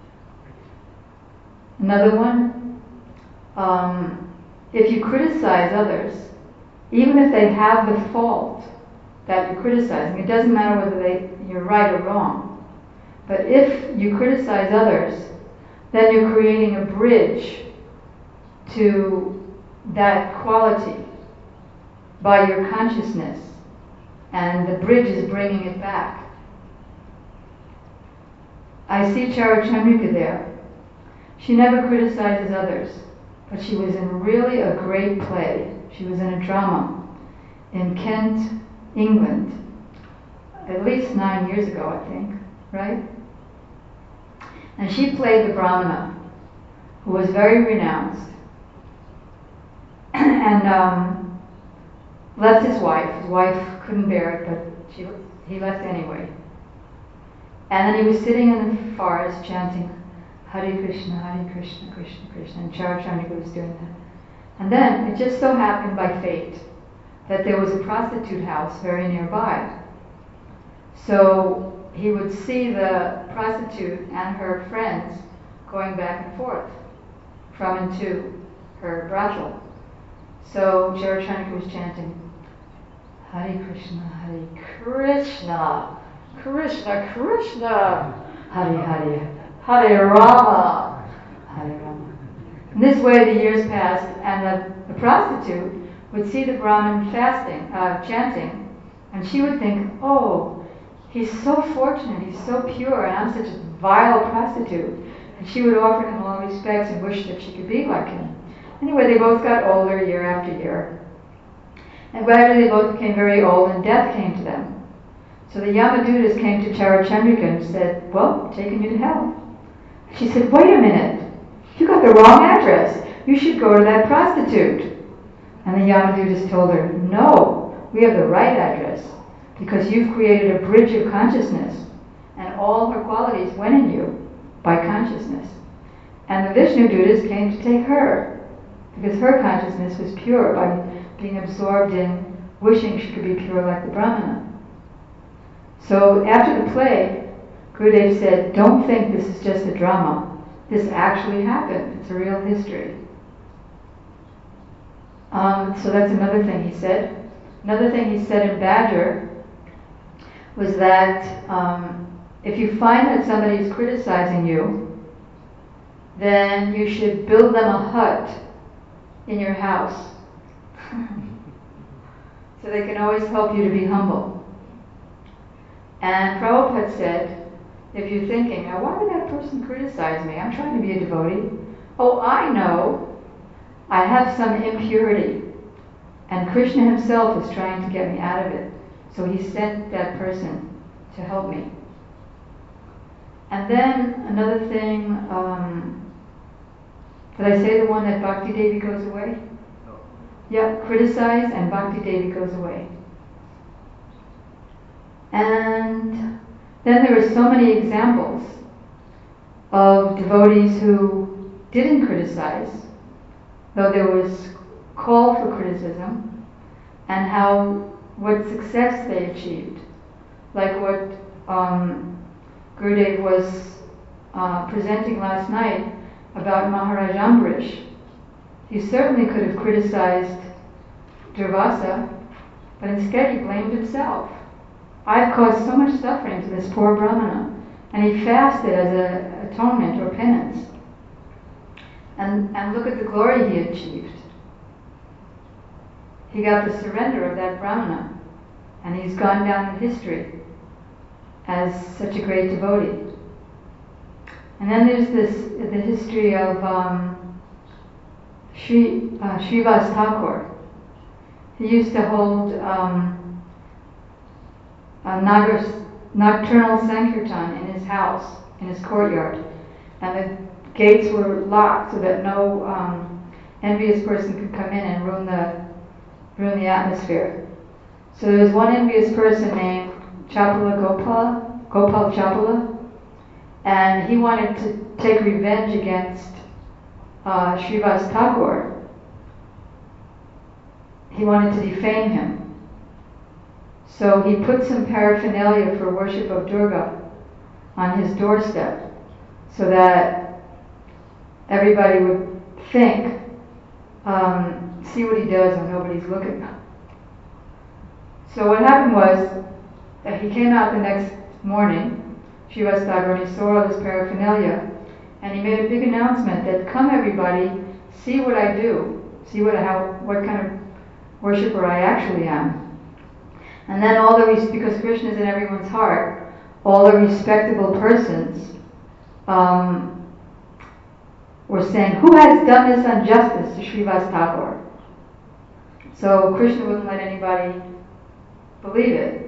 Another one, if you criticize others, even if they have the fault that you're criticizing, it doesn't matter whether you're right or wrong. But if you criticize others, then you're creating a bridge to that quality by your consciousness, and the bridge is bringing it back. I see Charachandrika there. She never criticizes others, but she was in really a great play. She was in a drama in Kent, England, at least 9 years ago, I think, right? And she played the Brahmana, who was very renounced, and left his wife. His wife couldn't bear it, but he left anyway. And then he was sitting in the forest chanting Hare Krishna, Krishna Krishna, and Charachandrika was doing that. And then it just so happened by fate that there was a prostitute house very nearby. So he would see the prostitute and her friends going back and forth from and to her brothel. So Charachandrika was chanting Hare Krishna, Krishna Krishna, Hare Hare, Hare Rama, Hare Rama. In this way the years passed, and the prostitute would see the Brahmin fasting, chanting, and she would think, oh, he's so fortunate, he's so pure, and I'm such a vile prostitute. And she would offer him all respects and wish that she could be like him. Anyway, they both got older year after year. And gradually they both became very old, and death came to them. So the Yamadutas came to Charachandrika and said, well, taking you to hell. She said, wait a minute, you got the wrong address. You should go to that prostitute. And the Yamadutas told her, no, we have the right address because you've created a bridge of consciousness and all her qualities went in you by consciousness. And the Vishnu Dutas came to take her because her consciousness was pure by being absorbed in wishing she could be pure like the Brahmana. So after the play, Gurudev said, don't think this is just a drama. This actually happened. It's a real history. So that's another thing he said. Another thing he said in Badger was that if you find that somebody is criticizing you, then you should build them a hut in your house so they can always help you to be humble. And Prabhupada said, if you're thinking, now why would that person criticize me? I'm trying to be a devotee. Oh, I know. I have some impurity. And Krishna himself is trying to get me out of it. So he sent that person to help me. And then another thing, did I say the one that Bhakti Devi goes away? No. Yeah, criticize and Bhakti Devi goes away. And then there were so many examples of devotees who didn't criticize, though there was call for criticism, and what success they achieved. Like what Gurudev was presenting last night about Maharaj Ambrish. He certainly could have criticized Durvasa, but instead he blamed himself. I've caused so much suffering to this poor Brahmana, and he fasted as an atonement or penance. And look at the glory he achieved. He got the surrender of that Brahmana, and he's gone down in history as such a great devotee. And then there's the history of Srivas Thakur. He used to hold a nocturnal Sankirtan in his house, in his courtyard. And the gates were locked so that no envious person could come in and ruin the atmosphere. So there was one envious person named Gopal Chapala, and he wanted to take revenge against Srivas Thakur. He wanted to defame him. So he put some paraphernalia for worship of Durga on his doorstep so that everybody would think, see what he does when nobody's looking. So what happened was that he came out the next morning, Srivas Thakur, and he saw all this paraphernalia, and he made a big announcement that, come everybody, see what I do, see what kind of worshipper I actually am. And then because Krishna is in everyone's heart, all the respectable persons were saying, who has done this injustice to Srivas Thakur? So Krishna wouldn't let anybody believe it.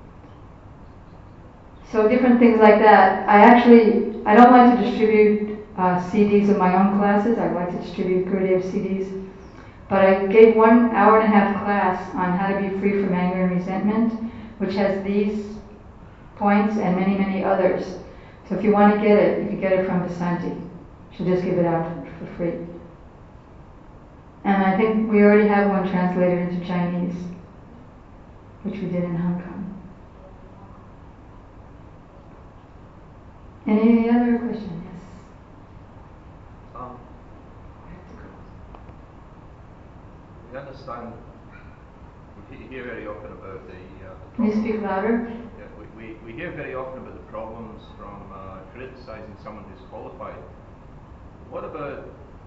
So different things like that. I don't like to distribute CDs of my own classes. I like to distribute Gurudev CDs. But I gave 1.5 hour class on how to be free from anger and resentment, which has these points and many, many others. So if you want to get it, you can get it from Vasanti. She'll just give it out for free. And I think we already have one translated into Chinese, which we did in Hong Kong. Any other questions? Yes. We understand, we hear very often about the Can you speak louder? Yeah, we hear very often about the problems from criticizing someone who's qualified. What about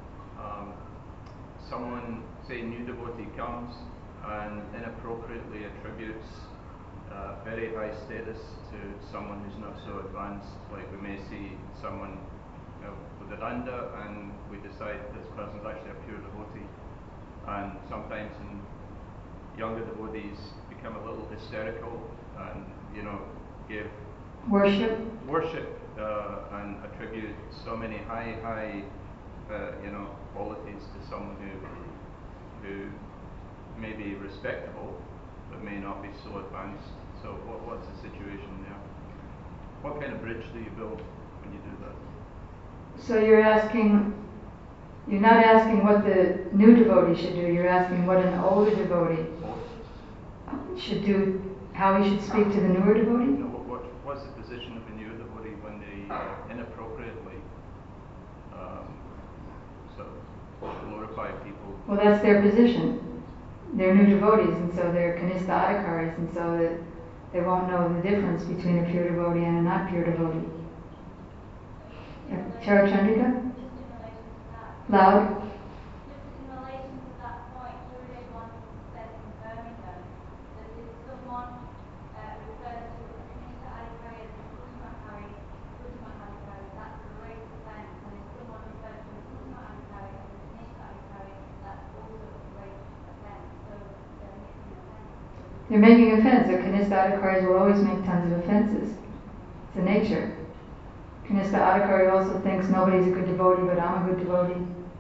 someone, say a new devotee comes and inappropriately attributes very high status to someone who's not so advanced? Like we may see someone with a danda and we decide this person's actually a pure devotee. And sometimes younger devotees become a little hysterical and, give worship and attribute so many high qualities to someone who may be respectable, but may not be so advanced. So what's the situation there? What kind of bridge do you build when you do that? So you're not asking what the new devotee should do, you're asking what an older devotee should do, how he should speak to the newer devotee? No, what's the position of a newer devotee when they inappropriately sort of glorify people? Well, that's their position. They're new devotees, and so they're kanistha adhikaris, and so that they won't know the difference between a pure devotee and a not pure devotee. Charachandika? Just in relation to that. Loud? Just in relation to that point, Gurudev once said in Birmingham that if someone refers to a Kanishta Adhikari as a Kusumakari, that's a great offence. And if someone refers to a Kusuma Adhikari as a Kanishta Adhikari, that's also a great offence. So they're making offence. They're making offense. The kanistha adhikaris will always make tons of offenses. It's the nature. Kanistha adhikari also thinks nobody's a good devotee, but I'm a good devotee.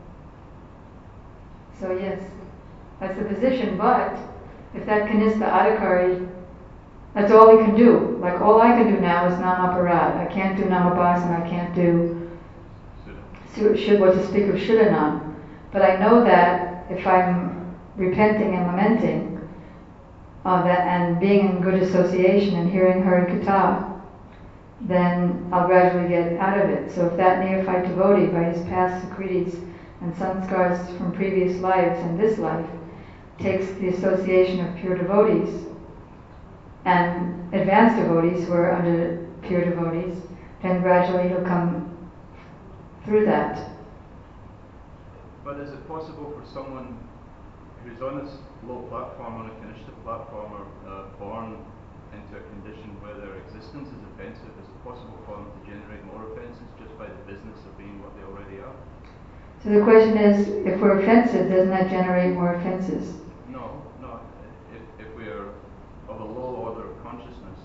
So yes, that's the position. But if that kanistha adhikari, that's all he can do. Like all I can do now is namaparad. I can't do namabhasana. I can't do what to speak of Shuddhanam. But I know that if I'm repenting and lamenting, that and being in good association and hearing Harikatha, then I'll gradually get out of it. So if that neophyte devotee, by his past sakritis and sanskars from previous lives and this life, takes the association of pure devotees and advanced devotees who are under pure devotees, then gradually he'll come through that. But is it possible for someone who's on this low platform, on a Kanishta platform, or born into a condition where their existence is offensive, is it possible for them to generate more offences just by the business of being what they already are? So the question is, if we're offensive, doesn't that generate more offences? No. If we are of a low order of consciousness,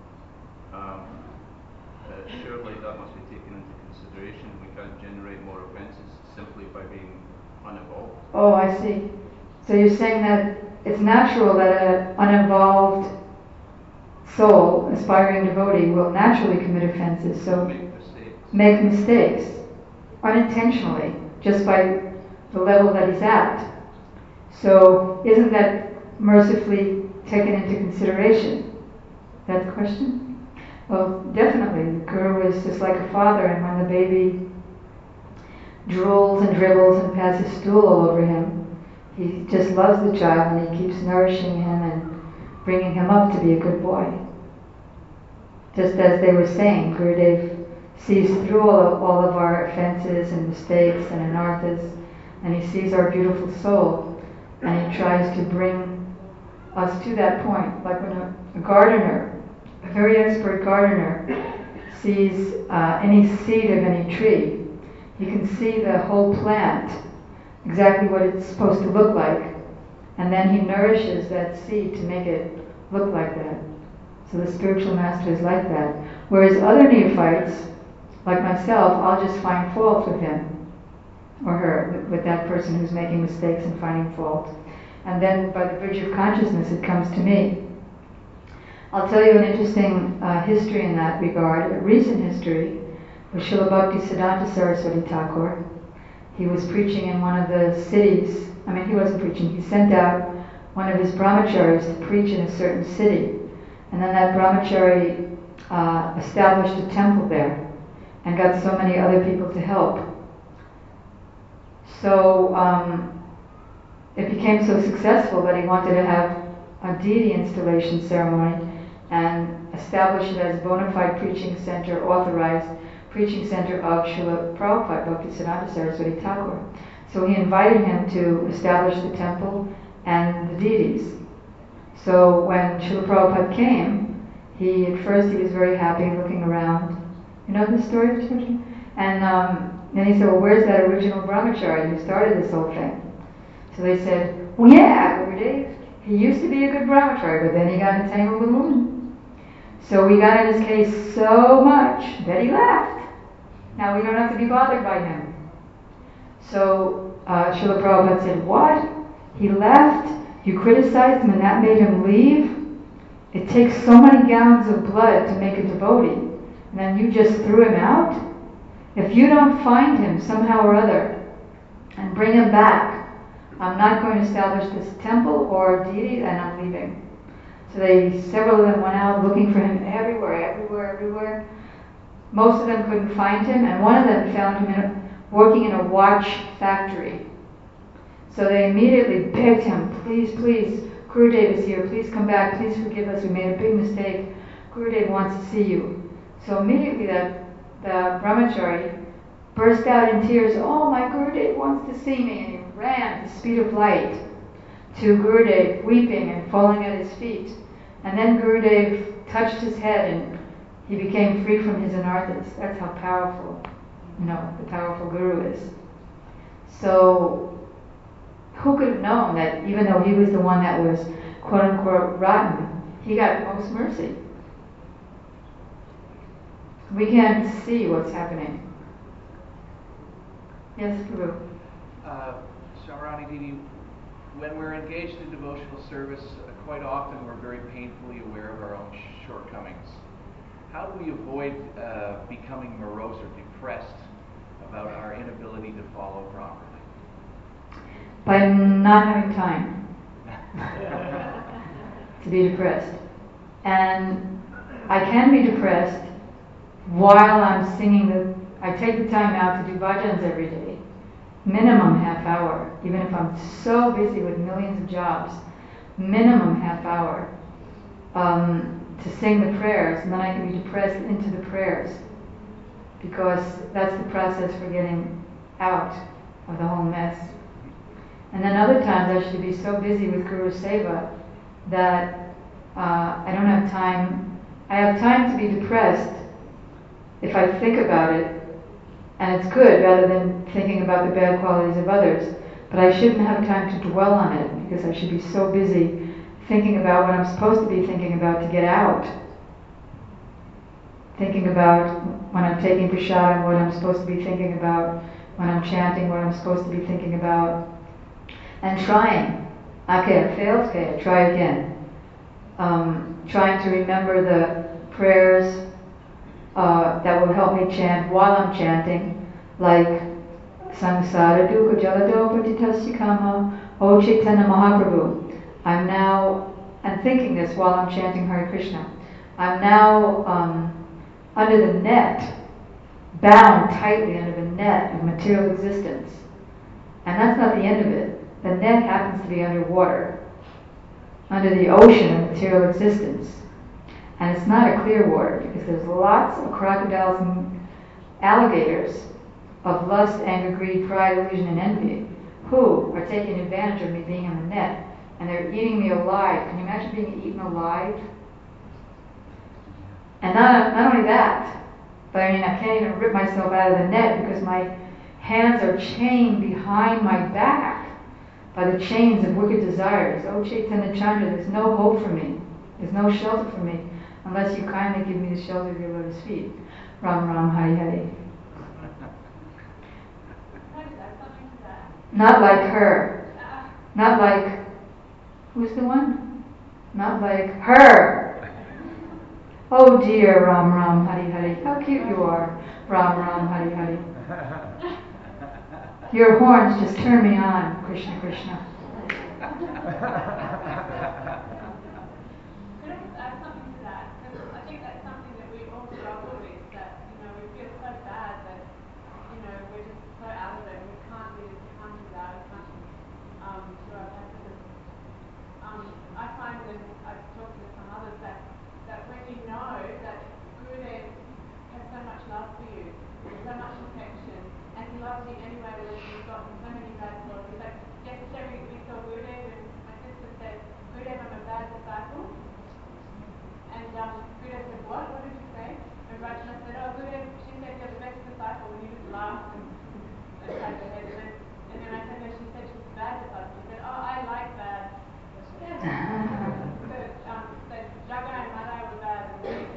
surely that must be taken into consideration. We can't generate more offences simply by being unevolved. Oh, I see. So you're saying that it's natural that an uninvolved soul, aspiring devotee, will naturally commit offenses. So make mistakes unintentionally, just by the level that he's at. So isn't that mercifully taken into consideration? That the question? Well, definitely. The Guru is just like a father, and when the baby drools and dribbles and passes stool all over him, he just loves the child and he keeps nourishing him and bringing him up to be a good boy. Just as they were saying, Gurudev sees through all of our offenses and mistakes and anarthas, and he sees our beautiful soul, and he tries to bring us to that point. Like when a gardener, a very expert gardener, sees any seed of any tree, he can see the whole plant, exactly what it's supposed to look like, and then he nourishes that seed to make it look like that. So the spiritual master is like that. Whereas other neophytes, like myself, I'll just find fault with him or her, with that person who's making mistakes and finding fault. And then by the bridge of consciousness it comes to me. I'll tell you an interesting history in that regard, a recent history, with Srila Bhaktisiddhanta Saraswati Thakur. He was preaching in one of the cities. He wasn't preaching. He sent out one of his brahmacharis to preach in a certain city. And then that brahmachari established a temple there and got so many other people to help. So it became so successful that he wanted to have a deity installation ceremony and establish it as a bona fide preaching center, authorized preaching center of Srila Prabhupada, Bhaktisiddhanta Saraswati Thakur. So he invited him to establish the temple and the deities. So when Srila Prabhupada came, at first he was very happy looking around. You know the story of Church? And then he said, well, where's that original brahmachari who started this whole thing? So they said, well, yeah, Gurudev, he used to be a good brahmachari, but then he got entangled with women. So we got in his case so much that he left. Now we don't have to be bothered by him. So Srila Prabhupada said, what? He left? You criticized him and that made him leave? It takes so many gallons of blood to make a devotee, and then you just threw him out? If you don't find him somehow or other and bring him back, I'm not going to establish this temple or deity, and I'm leaving. So several of them went out looking for him everywhere. Most of them couldn't find him, and one of them found him working in a watch factory. So they immediately begged him, please, Gurudev is here, please come back, please forgive us, we made a big mistake, Gurudev wants to see you. So immediately the brahmachari burst out in tears, oh, my Gurudev wants to see me, and he ran at the speed of light to Gurudev, weeping and falling at his feet. And then Gurudev touched his head and he became free from his anarthas. That's how powerful, the powerful Guru is. So who could have known that even though he was the one that was quote unquote rotten, he got most mercy? We can't see what's happening. Yes, Guru. Shamarani Didi, when we're engaged in devotional service, quite often we're very painfully aware of our own shortcomings. How do we avoid becoming morose or depressed about our inability to follow properly? By not having time to be depressed. And I can be depressed while I'm singing I take the time out to do bhajans every day, minimum half hour, even if I'm so busy with millions of jobs, minimum half hour to sing the prayers, and then I can be depressed into the prayers, because that's the process for getting out of the whole mess. And then other times I should be so busy with Guru Seva that I don't have time. I have time to be depressed if I think about it, and it's good rather than thinking about the bad qualities of others. But I shouldn't have time to dwell on it, because I should be so busy thinking about what I'm supposed to be thinking about to get out. Thinking about when I'm taking prasadam, what I'm supposed to be thinking about. When I'm chanting, what I'm supposed to be thinking about. And trying. Okay, I failed, okay, I try again. Trying to remember the prayers that will help me chant while I'm chanting, like Samsara Dukkha Jalado Patitasya Kama O Chaitanya Mahaprabhu. I'm thinking this while I'm chanting Hare Krishna. I'm now under the net, bound tightly under the net of material existence. And that's not the end of it. The net happens to be underwater, under the ocean of material existence. And it's not a clear water, because there's lots of crocodiles and alligators of lust, anger, greed, pride, illusion, and envy, who are taking advantage of me being in the net, and they're eating me alive. Can you imagine being eaten alive? And not only that, but I can't even rip myself out of the net because my hands are chained behind my back by the chains of wicked desires. Oh Chaitanya Chandra, there's no hope for me. There's no shelter for me unless you kindly give me the shelter of your lotus feet. Ram Ram Hari Hari. Not like her. Not like, who's the one? Not like her. Oh dear, Ram Ram Hari Hari. How cute you are, Ram Ram Hari Hari. Your horns just turn me on, Krishna Krishna. Could I just add something to that? Because I think that's something that we all struggle with, that, we feel so bad that, we're just so out of it, we can't do that as much to our practices. I find when I've talked to some others that when you know that Gurudev has so much love for you, so much affection, and he loves you anyway, whether you've gotten so many bad qualities. Like yesterday we saw Gurudev, and my sister said, Gurudev, I'm a bad disciple. And Gurudev said, what? What did you say? And Rachna said, oh, Gurudev, she said you're the best disciple, and he just laughed and patted her head. And then I said, no, she said she's a bad disciple. She said, oh, I like bad. That Jaga and Mara were bad.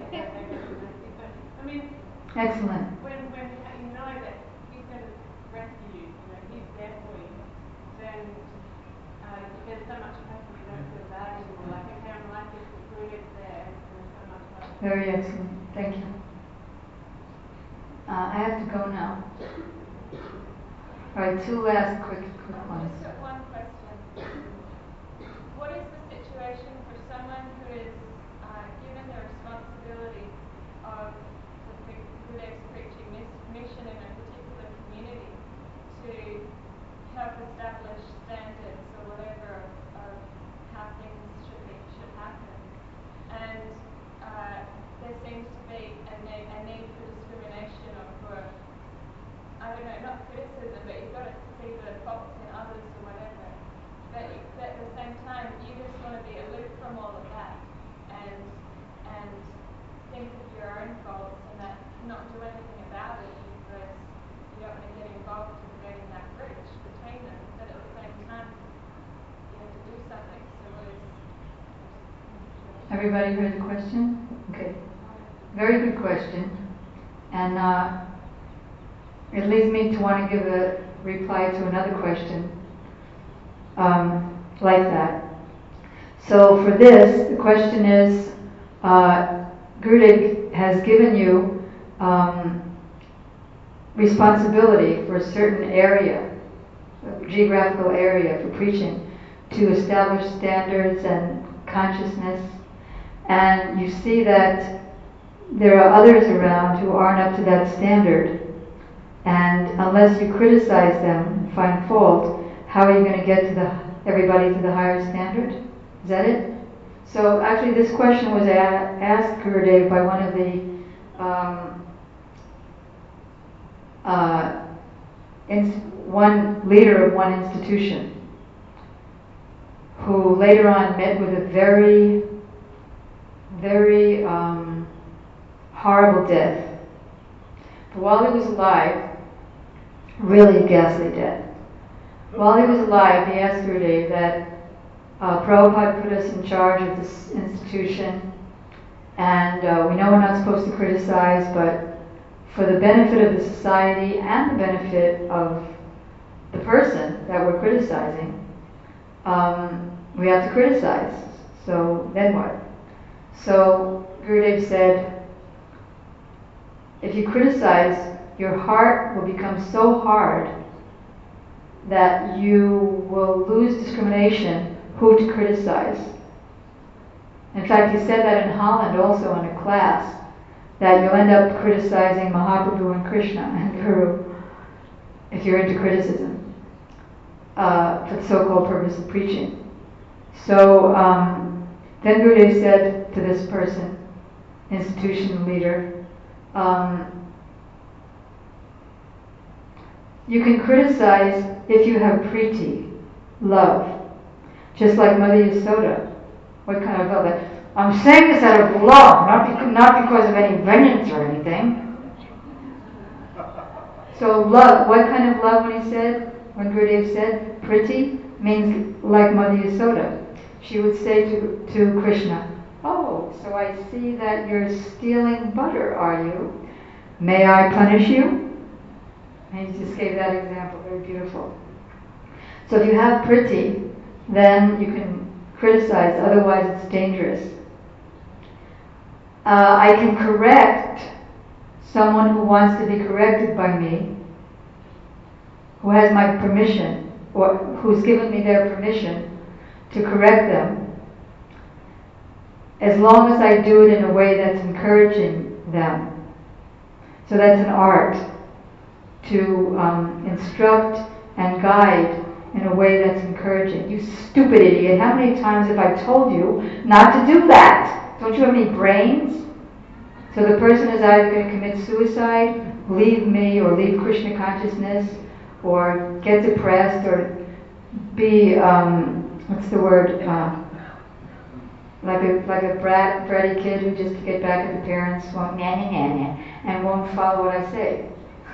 I mean, excellent. When you know that he's going to rescue you, he's there for you, then there's so much capacity Very excellent. Thank you. I have to go now. All right, two last quick ones. Just one question. What is the situation for someone who is given the responsibility of the Buddha's preaching mission in a particular community to help establish standards or whatever of how things should happen, and there seems to be a need for discrimination or for, I don't know, not criticism, but you've got to see the faults in others or whatever. But at the same time, you just want to be aloof from all of that and think of your own faults and that not do anything about it because you don't want to get involved in creating that bridge between them. But at the same time, you have to do something. So what is... Everybody heard the question? Okay. Very good question. And it leads me to want to give a reply to another question like that. So for this, the question is, Gurudev has given you responsibility for a certain area, a geographical area for preaching, to establish standards and consciousness. And you see that there are others around who aren't up to that standard. And unless you criticize them, find fault, how are you going to get everybody to the higher standard? Is that it? So actually this question was asked Gurudev by one of the one leader of one institution, who later on met with a very, very horrible death. But while he was alive, really ghastly death. While he was alive, he asked Gurudev that Prabhupada put us in charge of this institution, and we know we're not supposed to criticize, but for the benefit of the society and the benefit of the person that we're criticizing, we have to criticize. So then what? So Gurudev said, if you criticize, your heart will become so hard that you will lose discrimination who to criticize. In fact, he said that in Holland also in a class, that you'll end up criticizing Mahaprabhu and Krishna and Guru if you're into criticism for the so-called purpose of preaching. So then Gurudev said to this person, institution leader, you can criticize if you have priti, love, just like Mother Yasoda. What kind of love? I'm saying this out of love, not because of any vengeance or anything. So love, what kind of love when Gurudev said priti, means like Mother Yasoda. She would say to Krishna, oh, so I see that you're stealing butter, are you? May I punish you? And he just gave that example, very beautiful. So if you have priti, then you can criticize, otherwise it's dangerous. I can correct someone who wants to be corrected by me, who has my permission, or who's given me their permission to correct them, as long as I do it in a way that's encouraging them. So that's an art, to instruct and guide in a way that's encouraging. You stupid idiot, how many times have I told you not to do that? Don't you have any brains? So the person is either going to commit suicide, leave me, or leave Krishna consciousness, or get depressed, or be, like a bratty kid who just to get back at the parents won't and won't follow what I say.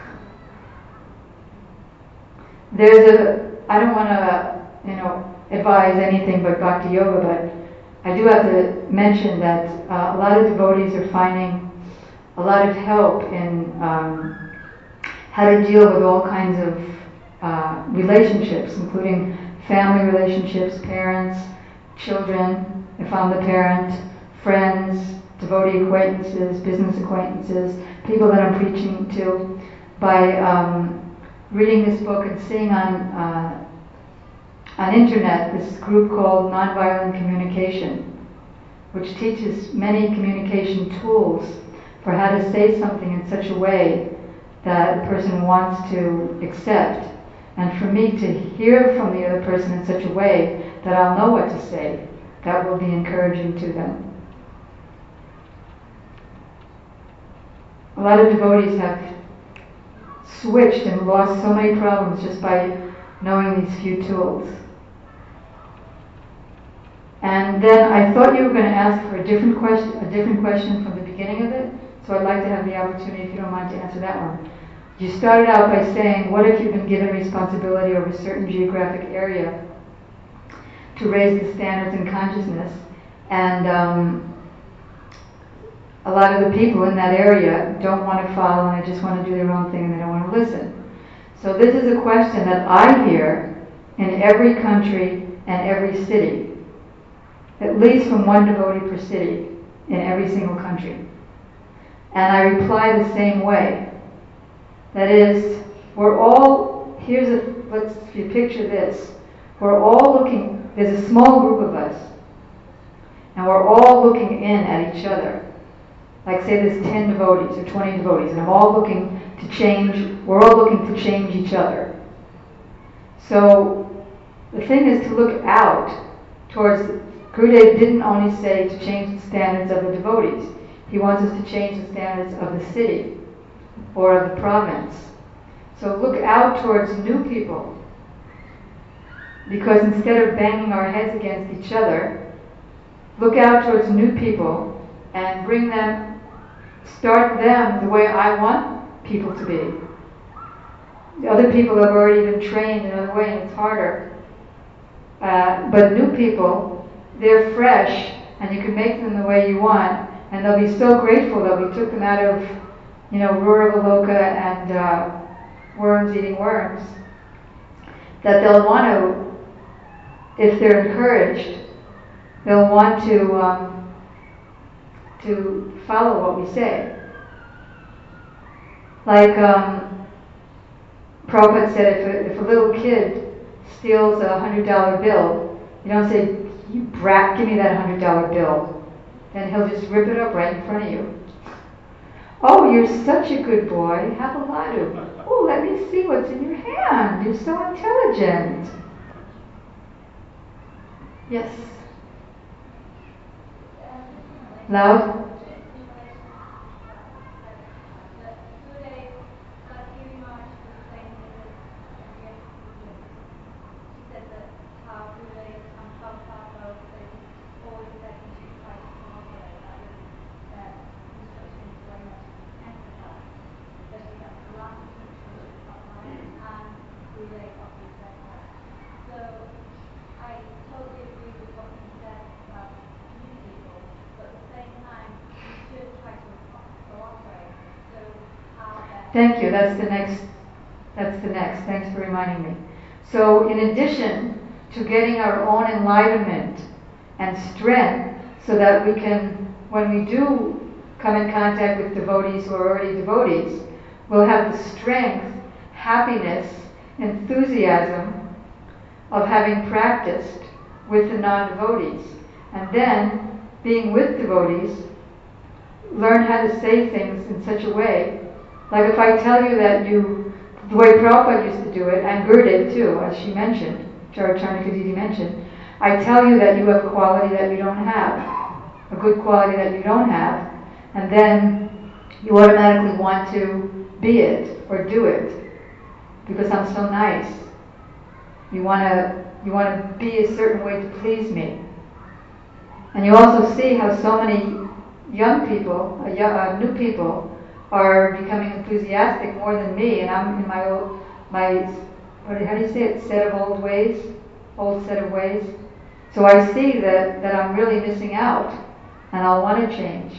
I don't want to, advise anything but Bhakti Yoga, but I do have to mention that a lot of devotees are finding a lot of help in how to deal with all kinds of relationships, including family relationships, parents, children, if I'm the parent, friends, devotee acquaintances, business acquaintances, people that I'm preaching to, by reading this book and seeing on internet this group called Nonviolent Communication, which teaches many communication tools for how to say something in such a way that the person wants to accept, and for me to hear from the other person in such a way that I'll know what to say that will be encouraging to them. A lot of devotees have switched and lost so many problems just by knowing these few tools. And then I thought you were going to ask for a different question from the beginning of it, so I'd like to have the opportunity, if you don't mind, to answer that one. You started out by saying, what if you've been given responsibility over a certain geographic area to raise the standards in consciousness, and a lot of the people in that area don't want to follow and they just want to do their own thing and they don't want to listen. So this is a question that I hear in every country and every city, at least from one devotee per city in every single country. And I reply the same way. That is, we're all, if you picture this, we're all looking, there's a small group of us, and we're all looking in at each other. Like say there's 10 devotees or 20 devotees, and we're all looking to change each other. So the thing is to look out towards, Gurudev didn't only say to change the standards of the devotees. He wants us to change the standards of the city or of the province. So look out towards new people, because instead of banging our heads against each other, look out towards new people and bring them, start them the way I want people to be. The other people have already been trained another way and it's harder. But new people, they're fresh and you can make them the way you want, and they'll be so grateful that we took them out of, Rurava and worms eating worms, that they'll want to, if they're encouraged, they'll want to follow what we say. Like Prabhupada said, if a little kid steals a $100 bill, you don't say, "You brat, give me that $100 bill." Then he'll just rip it up right in front of you. "Oh, you're such a good boy. Have a ladu. Oh, let me see what's in your hand. You're so intelligent." Yes. Loud? Thank you. That's the next. Thanks for reminding me. So in addition to getting our own enlightenment and strength so that we can, when we do come in contact with devotees who are already devotees, we'll have the strength, happiness, enthusiasm of having practiced with the non-devotees. And then, being with devotees, learn how to say things in such a way. Like if I tell you that the way Prabhupada used to do it, and Gurudev too, as she mentioned, Characharnika Didi mentioned, I tell you that you have a quality that you don't have, a good quality that you don't have, and then you automatically want to be it or do it because I'm so nice. You want to be a certain way to please me. And you also see how so many young people, new people, are becoming enthusiastic more than me, and I'm in how do you say it, set of old set of ways. So I see that I'm really missing out, and I'll want to change.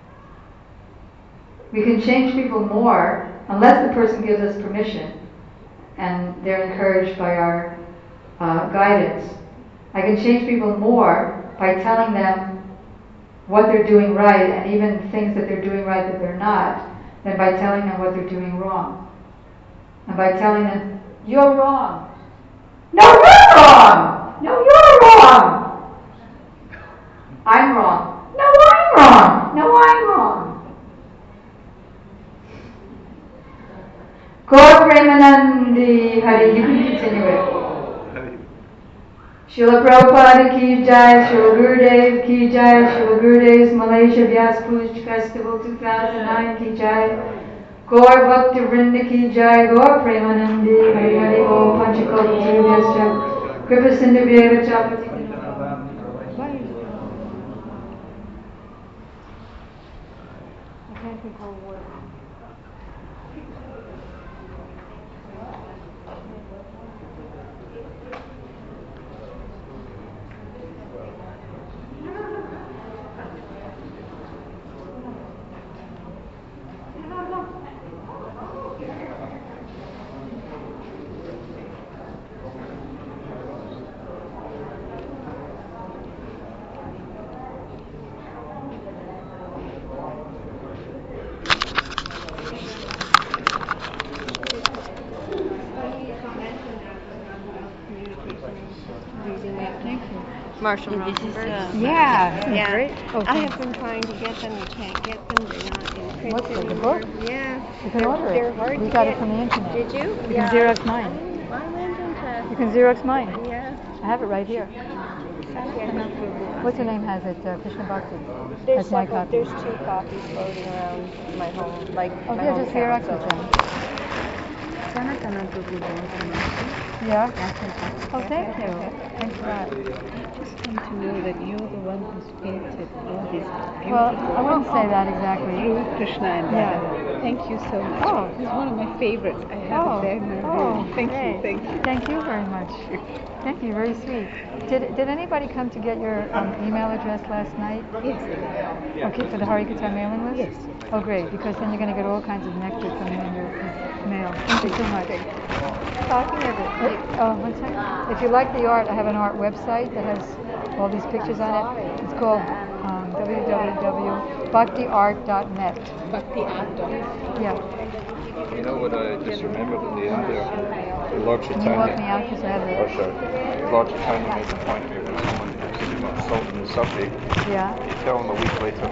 We can change people more unless the person gives us permission, and they're encouraged by our guidance. I can change people more by telling them what they're doing right, and even things that they're doing right that they're not, than by telling them what they're doing wrong. And by telling them, you're wrong. No, you're wrong! No, you're wrong! I'm wrong. No, I'm wrong! No, I'm wrong. Gaur Premanandi Hari, you can continue it. Srila Prabhupada ki jai, Srila Gurudev ki jai, Srila Gurudev's Malaysia Vyas Puj Festival 2009 ki jai, Gaur Bhakti Vrinda ki jai, Gaur Premanandi Hari Hari Om Panchakopa Jivasya Kripa Sindhu Vyeva Chapati. I can't recall what. Marshall Rosenberg. Yeah. Great. Oh, I have been trying to get them. You can't get them. They're not in print What's the anymore. book? Yeah. You can order it. They're hard We to got get. it from the internet. Did you? You can Xerox mine. I went into. You can Xerox mine. Yeah. I have it right here. What's her name has it? Krishna Bhakti. There's That's my several. copy. There's 2 copies floating around my home, like Oh, my yeah, hometown, just Xerox so. it then. Yeah? Oh, thank you. Thanks a lot. Just want to know that you're the one who's painted all these beautiful Well, I wouldn't say that exactly. through Krishna and Yeah. Radha. Thank you so much. Oh. It's one of my favorites. I have it there in my room. Thank great. you, thank you. Thank you very much. Thank you, very sweet. Did anybody come to get your email address last night? Yes. Okay, for the Harikatha mailing list? Yes. Oh, great, because then you're going to get all kinds of nectar from me in your mail. Thank you so much. Talking of it. One second. If you like the art, I have an art website that has all these pictures on it. It's called www.bhaktiart.net. Bhaktiart.net. Yeah. You know what I just remembered at the end there? Lord Can you walk me Chaitanya. out because I have Oh, the... sorry. Lord Chaitanya made the point here when someone was too much salt in the subject. Yeah. You tell them a week later.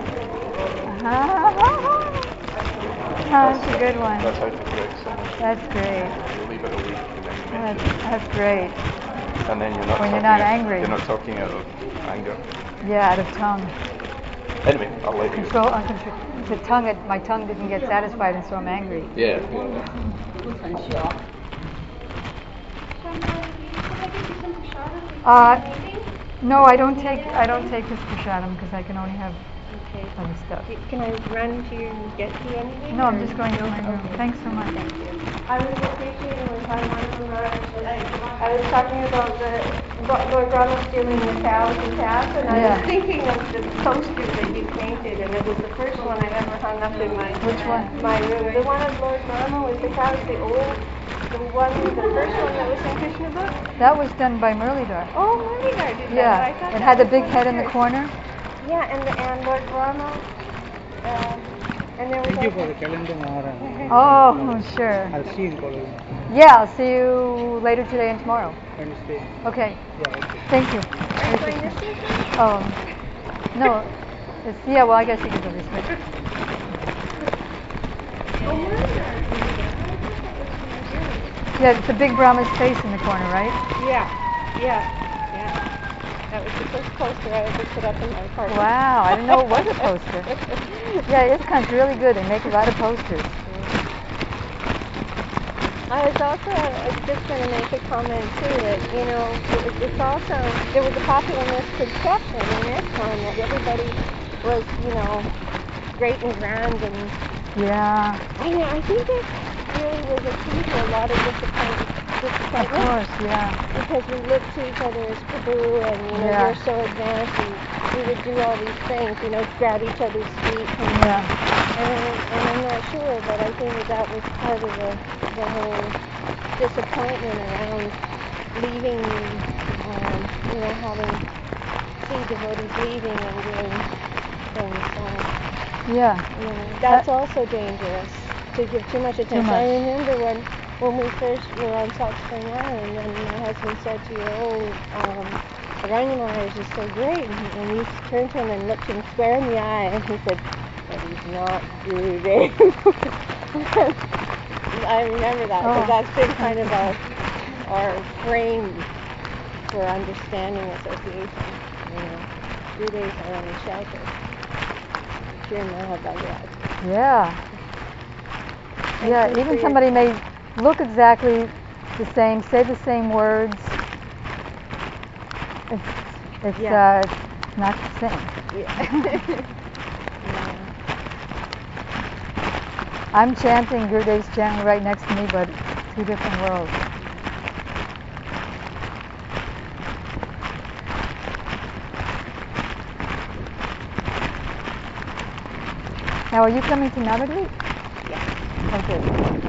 That's a good one. That's how to correct someone. That's great. You leave it a week and then you mention it. That's great. And then you're not When you're talking not angry. You're not talking out of anger. Yeah, out of tongue. Anyway, I'll let you. Control. The tongue. My tongue didn't get satisfied, and so I'm angry. Yeah. No, I don't take this prasadam because I can only have Okay. other stuff. Can I run to get to anything? No, I'm just going to my room. Okay. Thanks so much. Thank you. I was appreciating when I was talking about Lord Brahma stealing the cows and calves, and I was thinking of the posters that you painted, and it was the first one I ever hung up in my my room. The one of Lord Brahma with the cows, the first one that was in Krishna book. That was done by Muralidhar. Oh, Muralidhar did that. Yeah, I thought it that had the was big so head in the good. corner. Yeah, and Lord Brahma, and there was. Thank you for the calendar, Mahara. Oh, sure. I'll see you in Kolkata. Yeah, I'll see you later today and tomorrow. Wednesday. Okay. Yeah, okay. Thank you. Are you going this weekend? Oh, no. Yeah, well, I guess you can go this way. Oh, Muralidhar. Yeah, it's a big Brahma's face in the corner, right? Yeah. That was the first poster I ever put up in my apartment. Wow, I didn't know it was a poster. Yeah, ISKCON's really good. They make a lot of posters. I was also just going to make a comment too that, it's also, there was a popular misconception in ISKCON that everybody was, great and grand and... Yeah. I think it really was a key to a lot of disappointment. Of course, yeah. Because we looked to each other as Prabhu and, we're so advanced and we would do all these things, grab each other's feet. And I'm not sure, but I think that was part of the whole disappointment around leaving, having see devotees leaving and doing things. Yeah. That's also dangerous, to give too much attention. much. I remember when we first were on Salt Spring Island, and my husband said to you, the running Myers is so great, and you turned to him and looked him square in the eye, and he said, but he's not brooding. I remember that, because that's been kind of our frame for understanding association. Blue days are only shelter. Pure Mahabhagat. Yeah. Yeah, even somebody may look exactly the same, say the same words. It's not the same. Yeah. I'm chanting, Gurudev's chanting right next to me, but two different worlds. Now, are you coming to Navadvip? Yeah. Okay.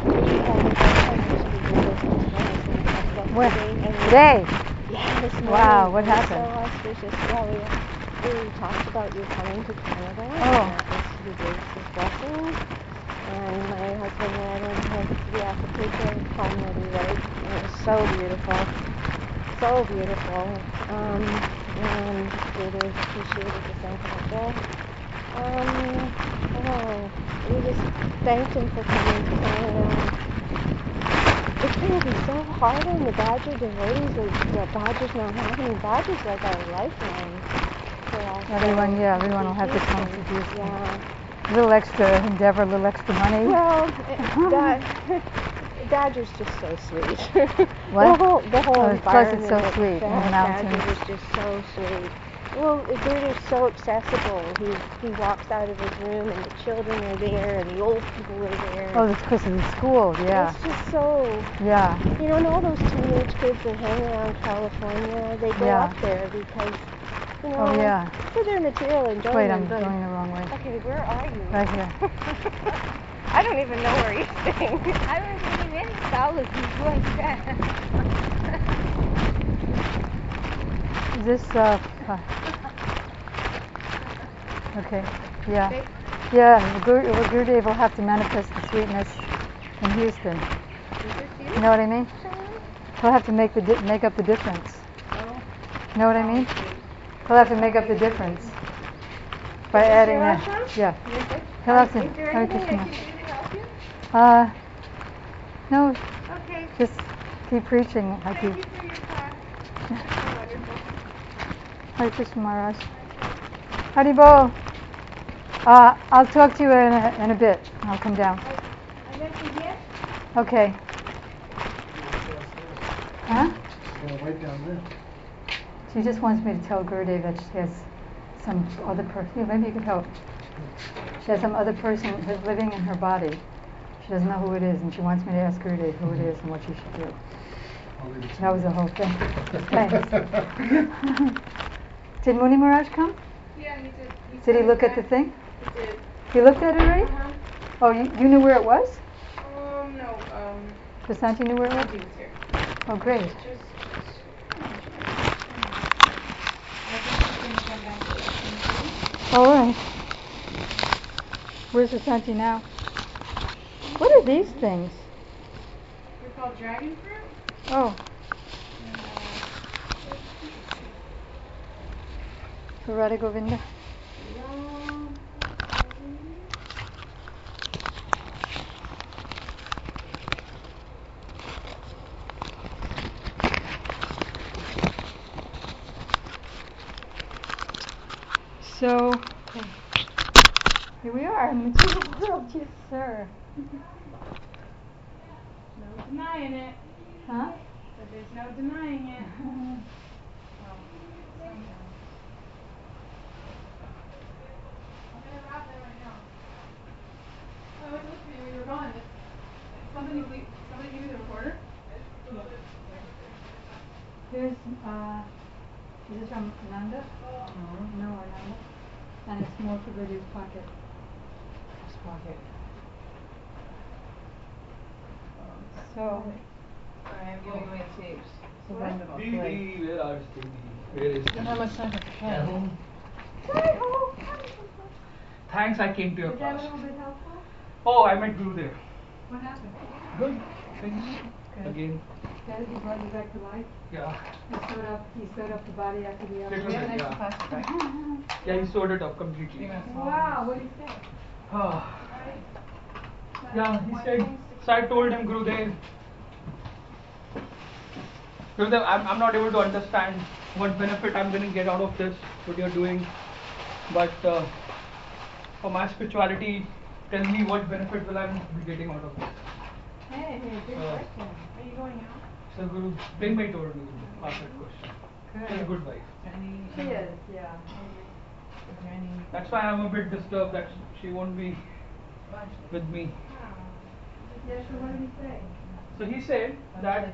When? Today? Yeah, this morning. Wow, what happened? So auspicious. Well, we talked about you coming to Canada. Oh. We gave his blessing. And my husband read and the application finally wrote. It was so beautiful. So beautiful. And Guru appreciated the sentiment there. We just thanked him for coming to Canada. It's going to be so hard on the Badger devotees. The Badgers not having Badgers like our lifeline for us. Everyone will have to come to do something. Yeah. A little extra endeavor, a little extra money. Well, Badger's just so sweet. What? The whole environment. Plus it's so sweet in the mountains. Badger is just so sweet. Well, Guru's so accessible. He walks out of his room and the children are there and the old people are there. Oh, that's because of the school, yeah. It's just so... Yeah. And all those teenage kids that hang around California, they go up there because, for their material enjoyment. Wait, I'm going the wrong way. Okay, where are you? Right here. I don't even know where you're staying. I was getting any flowers before I Is this, okay, yeah. Yeah, Gurudev will have to manifest the sweetness in Houston. You know what I mean? He'll have to make up the difference. You know what I mean? He'll have to make up the difference by adding that. Yeah. He'll have to. Hare Krishna. No. Okay. Just keep preaching. Thank you for your time. Hare Krishna Maharaj. Haribol. I'll talk to you in a bit. I'll come down. I left you here. Okay. Huh? Right down there. She just wants me to tell Gurudev that she has some other person. Maybe you could help. She has some other person who's living in her body. She doesn't know who it is, and she wants me to ask Gurudev who it is and what she should do. That was the whole thing. Thanks. Did Muni Maharaj come? Yeah, he did. Did he look at the thing? He did. He looked at it already? Oh, you knew where it was? No. Prasanti knew where it was? He was here. Oh, great. All right. Where's Prasanti now? What are these things? They're called dragon fruit. Oh. For Radha Govinda. So, here we are in the material world, yes, sir. No denying it. Huh? But there's no denying it. I was listening when you were gone. Somebody give me the recorder? Yeah. Here's, is this from Ananda? No, Ananda. And it's more for Gurudev's pocket. His pocket. So, I'm giving away tapes. So wonderful. Where is it? How much time? At home. Thanks, I came to your Was that a class. little bit helpful? Oh, I met Guru there. What happened? Good. Things Good. again. Good, he brought you back to life? Yeah. He sewed up the body after the Little operation? bit, yeah. Yeah, he sewed it up completely. Wow, what did he say? Yeah, he said, so I told him, Gurudev, I'm not able to understand what benefit I'm going to get out of this, what you're doing, but for my spirituality, tell me what benefit will I be getting out of this. Hey, good question. Are you going out? So Guru, Prembai told me to ask that question. She's a good wife. She is, yeah. That's why I'm a bit disturbed that she won't be with me. Yeah, so what did he say? So he said that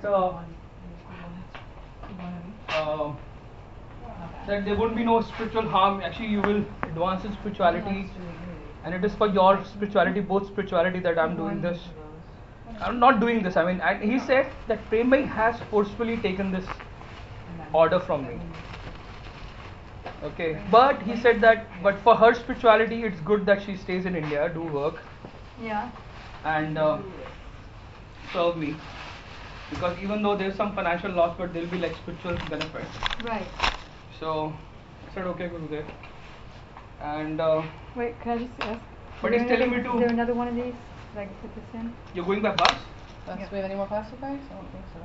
that there won't be no spiritual harm. Actually, you will advance in spirituality, and it is for your spirituality, both spirituality, that I'm doing this. I'm not doing this. I mean, he said that Prembai has forcefully taken this order from me. Okay, but he said that, but for her spirituality, it's good that she stays in India, do work, Yeah. and serve me, because even though there's some financial loss, but there'll be like spiritual benefit. Right. So I said, okay, Gurudev. And Wait, can I just ask? but is he's there telling another- me to. Is there another one of these? That I can put this in? You're going by bus? Do we have any more plastic bags? I don't think so.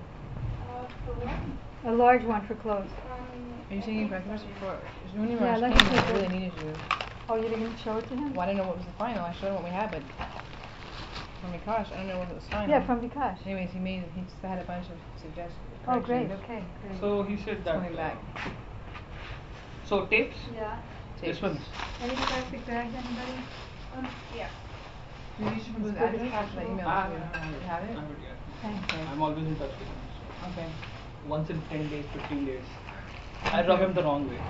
A large one for clothes. Are you saying breakfast before? When you Yeah, first like came, I said, I really needed you. Oh, you didn't show it to him? Well, I didn't know what was the final. I showed him what we had, but from Vikash, I don't know what it was final. Yeah, from Vikash. Anyways, he just had a bunch of suggestions. Oh, great, corrections. okay, great. So he said that. Coming back. So tapes? Yeah. This one's. Any plastic bags, anybody? Yeah. Maybe you should put the As good as address after the possible. email. Ah, to you. You have it? Thank you. I'm always in touch with him. So Okay. once in 10 days, 15 days. I rub him the wrong way.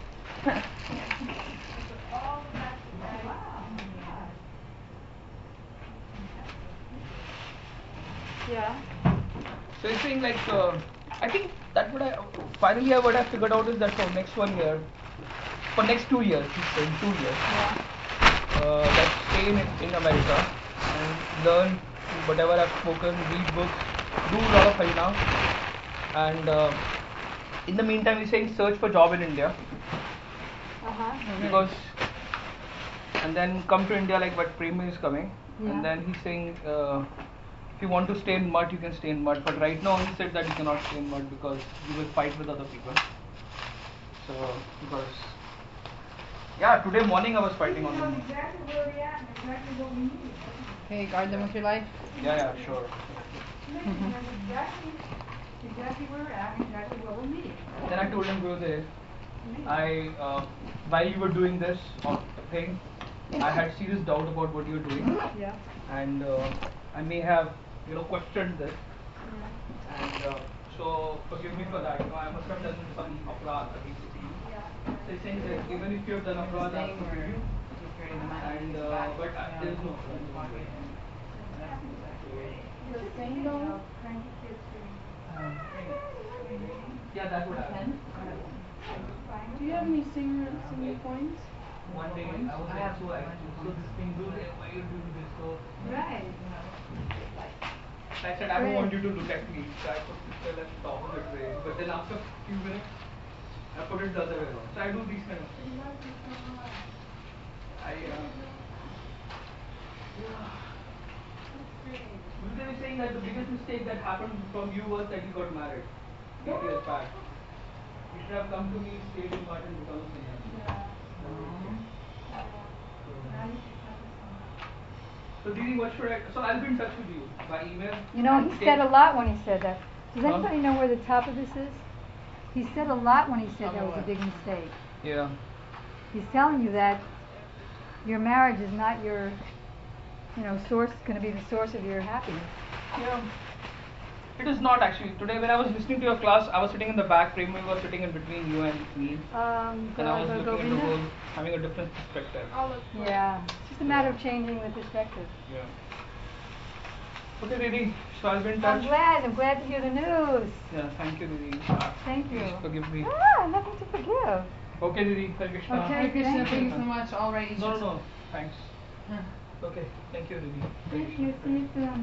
Yeah. So he's saying like, I think that what I finally what I figured out is that for next 1 year, for next 2 years, he's saying 2 years, that stay in America and learn whatever I've spoken, read books, do a lot of Harinam, and in the meantime he's saying search for job in India, because and then come to India like what Prema is coming, and then he's saying if you want to stay in mud, you can stay in mud, but right now he said that you cannot stay in mud because you will fight with other people. So because today morning I was fighting on them. Exactly where we're at and exactly what we need. Okay, guard them with your life. Yeah, sure. Exactly where we're at and exactly what we need. Then I told him, Gurudev, while you were doing this thing, I had serious doubt about what you were doing. Yeah. And I may have, questioned this. And so forgive me for that. I must have done some aparadh against you. So he's saying that even if you have done aparadh, I forgive you. And but there is no aparadh. Just saying though, cranky kids Yeah, that would happen. Do you have any singing points? One day I was like, so this thing, why you do this? So Right. I said, I don't want you to look at me. So I put this well in the opposite way. But then after a few minutes, I put it the other way around. So I do these kind of things. Gurudev is saying that the biggest mistake that happened from you was that you got married 8 years back. You should have come to me, stayed in Martin, and become a sannyasi. So Didi, what should I? So I'll be in touch with you by email. You know, he said a lot when he said that. Does anybody know where the top of this is? He said a lot when he said that was a big mistake. Yeah. He's telling you that your marriage is not your, source, going to be the source of your happiness. Yeah. It is not actually. Today when I was listening to your class, I was sitting in the back, Prema was sitting in between you and me. And I was looking at the whole, having a different perspective. Yeah. It's just a matter of changing the perspective. Yeah. Okay, Didi. So I'll be in touch. I'm glad to hear the news. Yeah, thank you, Didi. Thank you. Please forgive me. Nothing to forgive. Okay, Didi. Hare Krishna. Okay. Hare Krishna, thank thank you you. so much. All right. No. Thanks. Huh. Okay. Thank you, Didi. Thank you. See you soon.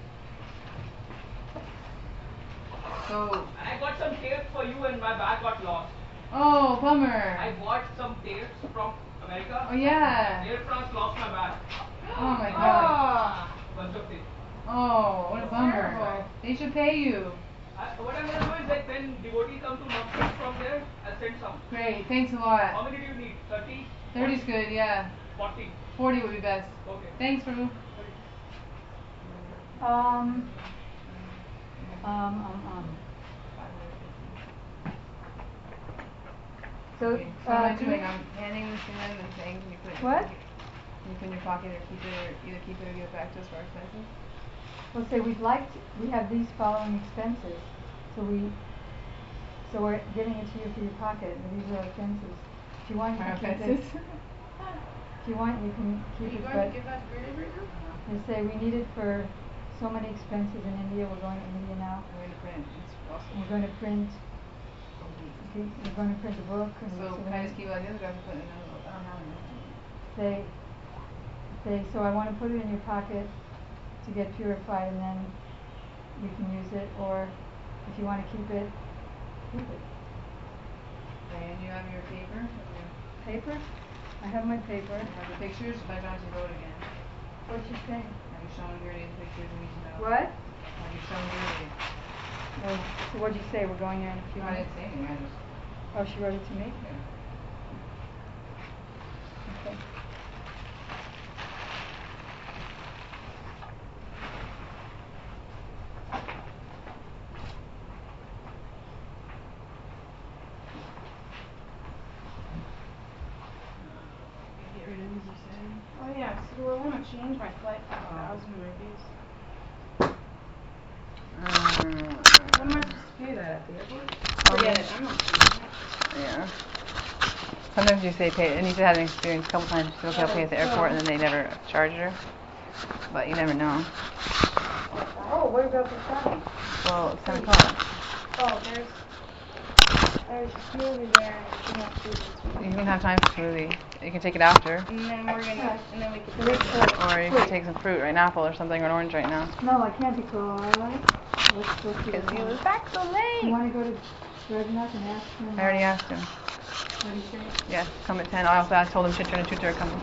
So, I got some tapes for you and my bag got lost. oh, bummer. I bought some tapes from America. Oh, yeah. Air France lost my bag. Oh my god. Bunch of tapes. Oh, what a bummer. Terrible. They should pay you. What I'm gonna do is like when devotee come to knock from there, I'll send some. Great, thanks a lot. How many do you need? 30? 30's good, yeah. 40? 40 would be best. Okay. Thanks, Prabhu. So, Okay, so what am I can doing? you- I'm handing this to them and saying, can you put it in What? Can you put it in your pocket or keep it, or either keep it or give it back to us for our expenses? We'll say we have these following expenses. So we're giving it to you for your pocket, and these are our expenses. If you want, you Our can keep expenses? it. If you want, you can keep it, but that to Guru right now? they say we need it for so many expenses in India. We're going to India now. We're going to print. It's awesome. We're going to print. We're going to print a book. And So, we're can I gonna- just keep it like this, or do I have to put it in another book? I don't have it. So I want to put it in your pocket to get purified, and then you can use it, or if you want to keep it, keep it. Okay, and you have your paper? Paper? I have my paper. You have the pictures by Johnson Road again. What's she saying? Have you shown Gertie the pictures we need to know? What? Have you shown Gertie? Oh, so what'd you say? We're going there in a few I minutes? didn't say anything, I just... Oh, she wrote it to me? Yeah. Okay. Get rid of these, you said? Oh yeah, so I want to change my flight for 1,000 rupees. What am I supposed to pay that at the airport? Forget it, I'm not paying it. Yeah. Sometimes you say pay, and you had an experience a couple times, you say okay, I'll pay at the airport, and then they never charged her. But you never know. Oh, what about the shopping? Well, it's 10 o'clock. Oh, there's a smoothie there, and she wants food this week. You can have time for smoothie. You can take it after. And then we can Or you can take some fruit, or an apple or something, or an orange right now. No, I can't be cool, alright? Let's go see Because the you was time. back so late. You want to go to Raghunath and ask him? I already asked him. What did he say? Yes, come at 10. I also told him Chitra and Chutra are coming.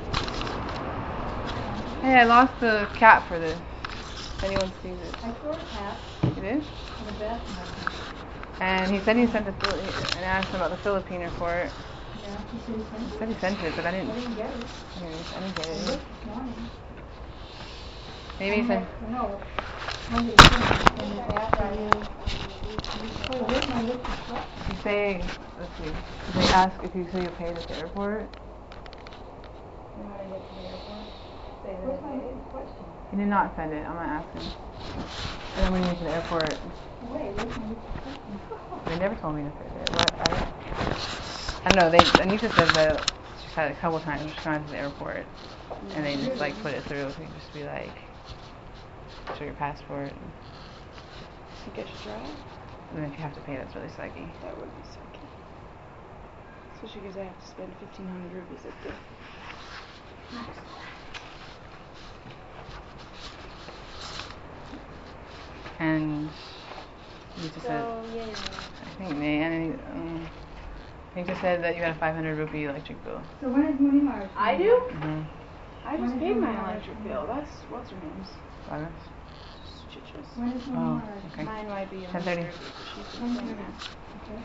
Hey, I lost the cap for this. If anyone sees it. I saw a hat You did? in the bathroom. And he said he sent the and asked him about the Philippine report. Yeah, he said he sent He it. said he sent it, but I didn't. I didn't get it. I didn't get I it. looked this morning. Maybe he said. No. When did he send it? When it after you... Oh, where's my list of questions? You say, let's see. They ask if you say you paid at the airport. When I get to the airport, say that Where's I my paid. list of questions? He did not send it. I'm gonna ask him. And then when you get to the airport, Wait, where's my list of questions? they never told me to pay it. What? I don't know. Anita said that she's had it a couple times. She's gone to the airport, and they just like put it through. So you just be like, show your passport. Think I should try it? And then if you have to pay, that's really sucky. That would be sucky. Especially because I have to spend 1,500 rupees at the... And you just said, yeah. I think he just said that you had a 500 rupee electric bill. So when is Mooney Mars? I do? Mm-hmm. I just paid my electric bill. That's what's her name's. August? Chichas. When is Mooney Oh, Mars? okay. Mine might be 10:30. She's been saying that. Okay.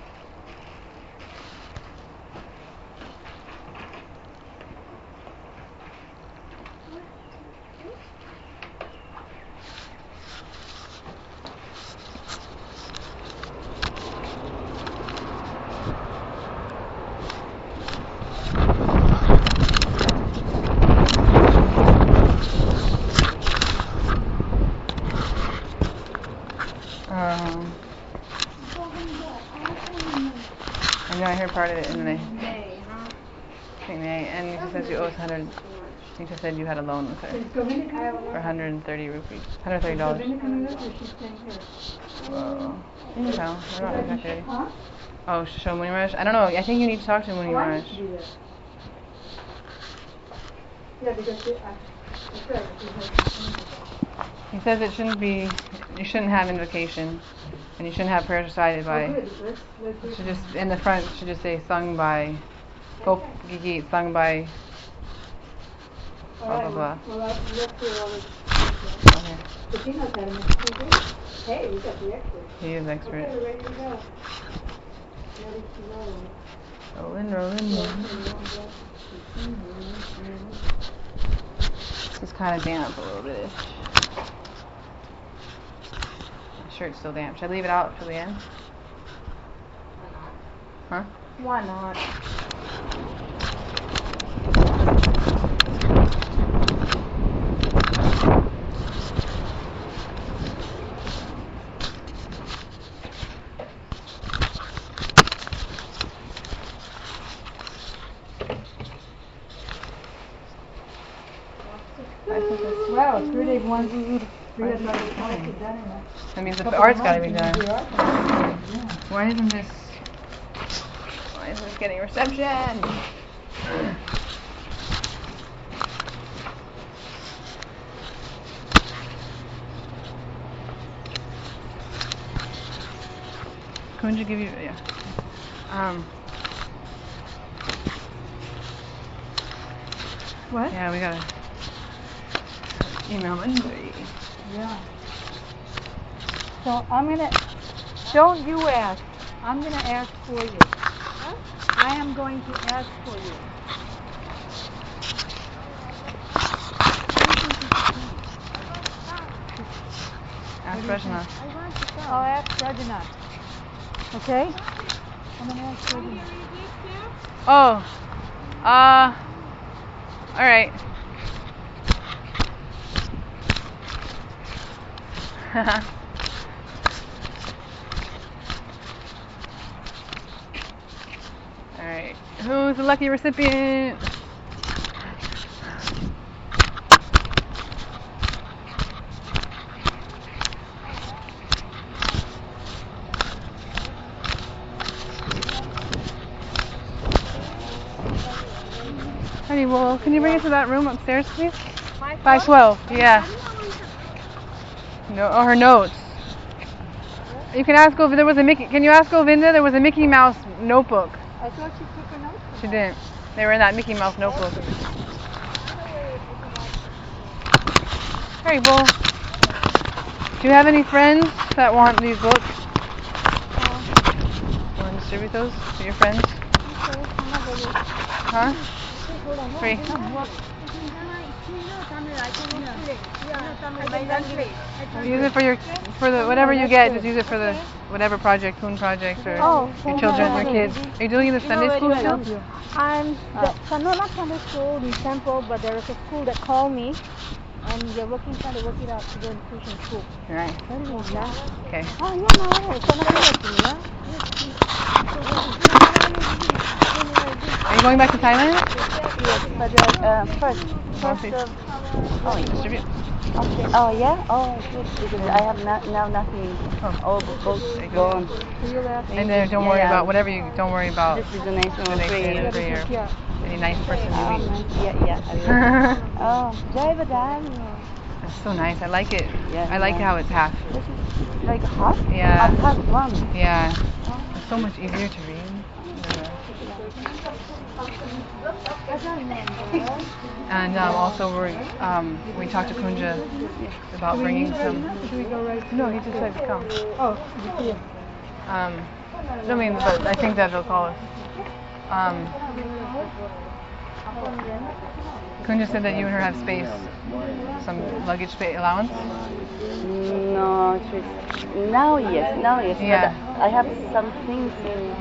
I know I heard part of it in the May, huh? thing, and you said you owe us 100. You just said you had a loan with her Is Govinda I have coming for with? 130 rupees, Is $130. Govinda coming with, or she's staying here? Whoa. You can tell. We're not exactly ready. Huh? Oh, show Muni Maharaj? I don't know. I think you need to talk to Muni Why Maharaj. did you do that? Yeah, because I said he has. He says it shouldn't be, you shouldn't have invocation, and you shouldn't have prayers recited by. Oh, good. Let's Should just in the front should just say sung by, Gop Gigi sung by. Blah blah blah. Well, let's do all this. Okay. Patino's had an expert. Hey, we got the expert. He is expert. Okay, we're ready to go. Ready to roll. Rolling, rolling, rolling. This is kind of damp a little bit. My shirt's still damp. Should I leave it out till the end? Huh? Why not? Wow, Gurudev wants 300 That means the art's got to be done. Why isn't this getting reception? Couldn't you give you, yeah. What? Yeah, we gotta email Monday. Yeah. So I'm gonna, don't you ask. I'm gonna ask for you. Huh? I am going to ask for you. Ask Rajana. I'll ask Rajana. Okay? I'm gonna ask Rajana. Oh, all right. All right. Who's the lucky recipient? Honey, well, can you bring it to that room upstairs, please? 512. Yeah. No, or her notes. You can ask Govinda. There was a Mickey. Can you ask Govinda? There was a Mickey Mouse notebook. I thought she took her notes. She didn't. They were in that Mickey Mouse notebook. Hey, well, do you have any friends that want these books? Want to distribute those to your friends? Huh? Free. Use it for the whatever you get. Just use it for the whatever project, Poon projects, or your children, your kids. Are you doing the Sunday school still? I'm no, not Sunday school, the temple, but there is a school that called me, and they're trying to work it out to go to Christian school. Right. Okay. Oh, yeah, no, Are you going back to Thailand? Yes, but first distribute. Okay. Oh, yeah? Oh, good, because I have now nothing. All books gone. And then don't worry about whatever you, don't worry about this is the donation or any nice person you meet. Yeah. Oh, Jai Badani. That's so nice. I like it. Yeah, I like how it's half. This is like half? Yeah. Half one. Yeah. It's so much easier to read. And also we talked to Kunja about bringing some. No, he just said come. Oh, yeah. I mean, but I think that they'll call us. Kunja said that you and her have space, some luggage space allowance. No, now yes. Yeah. But I have some things in.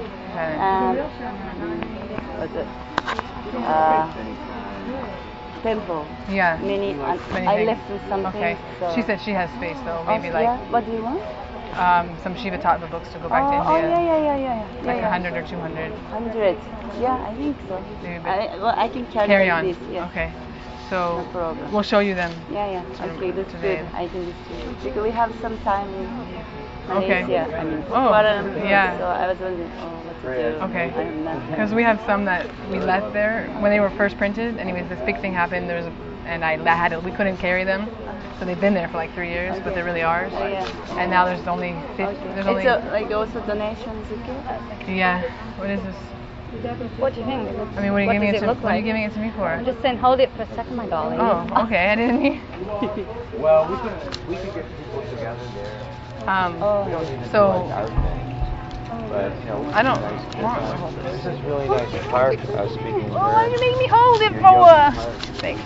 Temple. Yeah. Many Many I things. left with something. Okay. So. She said she has space though. Maybe like. Yeah. What do you want? Some Shiva Tattva books to go back to India. Yeah. Like 100 or 200. 100. Yeah, I think so. I can carry on. This. Yeah. Okay. So no problem. We'll show you them. Yeah. Okay, that's good. I think it's good. Because we have some time. Okay. Malaysia. I mean, Oh, Kuala Lumpur. yeah. So I was wondering, what to do. Okay. I'm not Because we have some that we left there when they were first printed. Anyways, this big thing happened. We couldn't carry them, so they've been there for like 3 years, but they're really ours. Oh, yeah. And now there's only 50. Okay. There's It's only like also donations, okay? yeah. What is this? What do you think? I mean, what are you What giving does it it to? look What are you like? giving it to me for? I'm just saying, hold it for a second, my darling. Oh, okay. I didn't hear. Well, we could get people together there. We don't need to do So like our thing. But, you know, I don't nice want kids to on- hold This is really nice park. I was speaking with Oh, her. why you make me hold it Your for? yoga park. Thanks.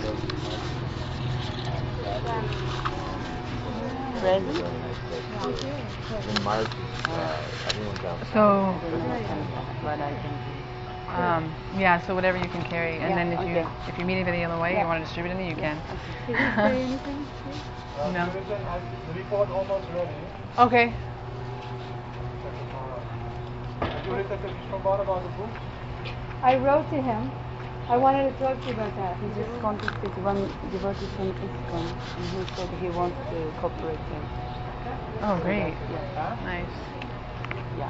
Really nice place. In March, everyone's out. So, What I can yeah. So whatever you can carry, and Yeah, then okay. if you meet anybody on the way, Yeah. you want to distribute it, you can. Did you say anything? No. The report almost ready. Okay. You read the report about the book? I wrote to him. I wanted to talk to you about that. He just contacted one devotee from ISKCON, and he said he wants to cooperate him. Oh, great. Yeah. Nice. Yeah.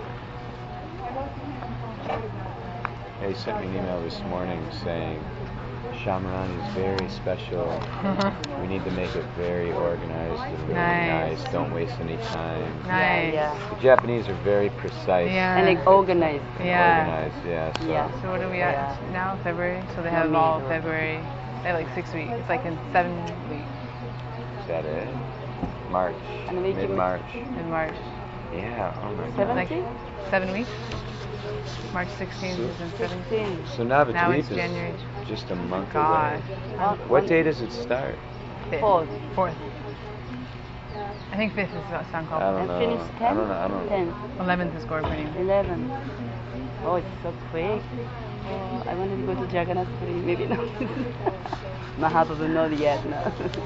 They sent me an email this morning saying Shamarani is very special. We need to make it very organized and very Nice. nice. Don't waste any time. Nice. Yeah. The Japanese are very precise. Yeah. And like organized. Yeah. Organized, yeah. So Yeah. So what are we at Yeah. now? February. So they have No, all me. February. They have like 6 weeks. It's like in 7 weeks. is that it? March. And we can- Mid-March. In March. Yeah, oh my god. 17? Like 7 weeks. March 16th is in 17. So Now Navadvip it's is January. just a month God. away. What day does it start? 5th. 4th. I think 5th is what sound I called. don't And know. finish I 10? don't know. I don't know. 10. 11th is Gore printing. 11. Oh, it's so quick. Oh, I wanted to go to Jagannath Puri. Maybe not. Mahaprabhu not yet. No.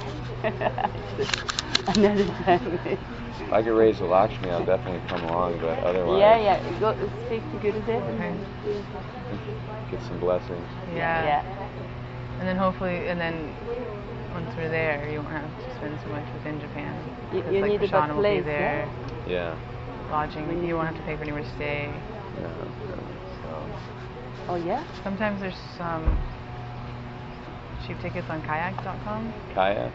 Another time. If I could raise the Lakshmi, I'll definitely come along, but otherwise, Yeah. Go speak to Gurudev. Okay. get some blessings. Yeah. And then hopefully, once we're there, you won't have to spend so much within Japan. You 'Cause, need a Prashana will be place, there, Yeah. lodging. You won't have to pay for anywhere to stay. No. So Oh, yeah? sometimes there's some cheap tickets on kayak.com. Kayak.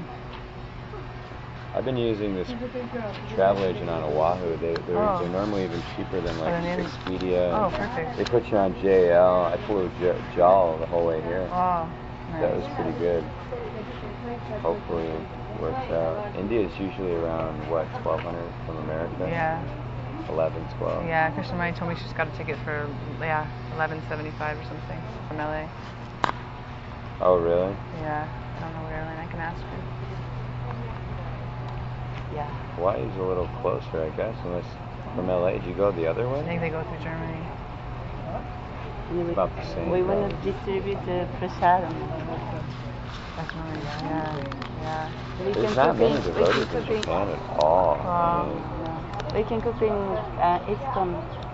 I've been using this travel agent on Oahu. They're normally even cheaper than like Than in- Expedia. Oh, perfect. They put you on JL. I flew JAL the whole way here. Oh, nice. That was pretty good. Hopefully it works out. India is usually around what, 1,200 from America? Yeah. 11, 12. Yeah, Krishnamani told me she's got a ticket for $11.75 or something from LA. Oh, really? Yeah, I don't know what airline. I can ask her. Yeah. Hawaii's a little closer, I guess, unless from LA. Did you go the other I way? think they go through Germany. About the same. We want probably. to distribute the prasadam. Definitely. Yeah. We There's can not cook many in, devotees in Japan at all. I mean, we can cook in ISKCON.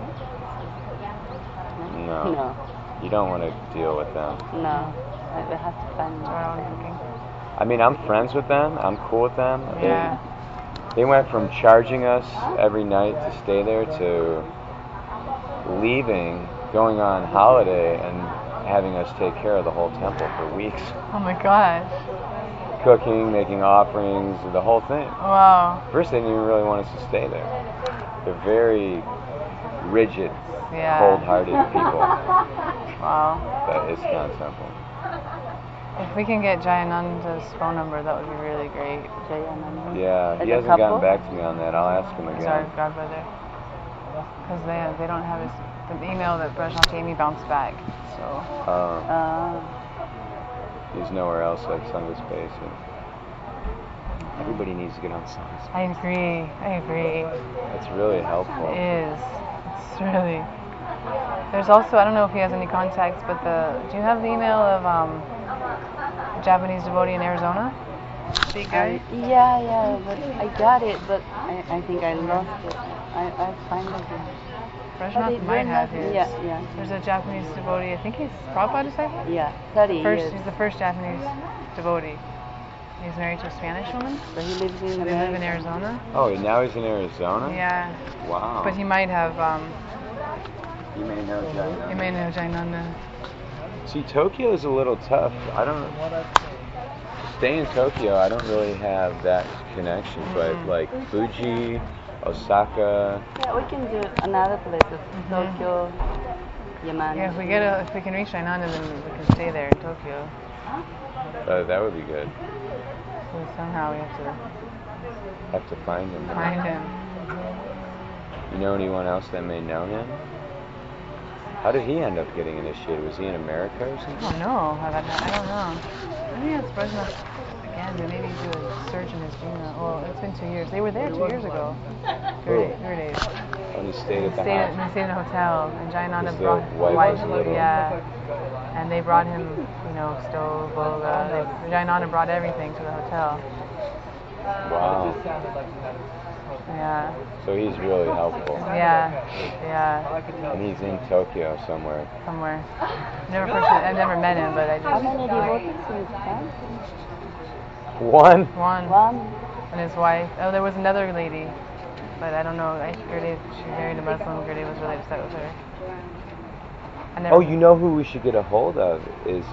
no. No. You don't want to deal with them. No. We have to find our own cooking. I mean, I'm friends with them. I'm cool with them. Yeah. They went from charging us every night to stay there to leaving, going on holiday, and having us take care of the whole temple for weeks. Oh my gosh. Cooking, making offerings, the whole thing. Wow. First, they didn't even really want us to stay there. They're very rigid, Yeah. cold-hearted people. Wow. That ISKCON temple. If we can get Jayananda's phone number, that would be really great. Jayananda. Yeah, he hasn't gotten back to me on that. I'll ask him again. Sorry, Godbrother. Because they don't have the email that Brajnath Amy bounced back. So. He's nowhere else like Sangha Space. Everybody needs to get on Sangha Space. I agree. That's really helpful. It is. It's really. There's also, I don't know if he has any contacts, but do you have the email of a Japanese devotee in Arizona? Big guy? Yeah, but I got it, but I think I lost it. I find it. Prashnath might have his. Yeah. There's a Japanese devotee, I think he's Prabhupada disciple? Yeah, 30 years. He's the first Japanese devotee. He's married to a Spanish woman. So he lives in They live in Arizona. Oh, now he's in Arizona? Yeah. Wow. But he might have, You may know Jainanda. he may know Jainanda. See, Tokyo is a little tough. I don't stay in Tokyo. I don't really have that connection, but like Fuji, Osaka. Yeah, we can do another places. Tokyo, Yamanashi. Yeah, if we can reach Jainanda, then we can stay there in Tokyo. That would be good. So somehow we Have to find him. find him. You know anyone else that may know him? How did he end up getting initiated? Was he in America or something? I don't know. I don't know. Maybe it's Brezhnev again, but maybe he was a surgeon as Gina. Well, it's been 2 years. They were there 2 years ago. 3 days. When he stayed at the They house. stayed in a hotel, and Jainanda Because the brought wife was little. yeah, and they brought him, stove, boga. Jainanda brought everything to the hotel. Wow. Yeah. So he's really helpful. Yeah. And he's in Tokyo somewhere. Somewhere. I've never met him, but I just. How many devotees in Japan? One? One. And his wife. Oh, there was another lady, but I don't know. She married a Muslim. Gurdev was really upset with her. Oh, you know who we should get a hold of is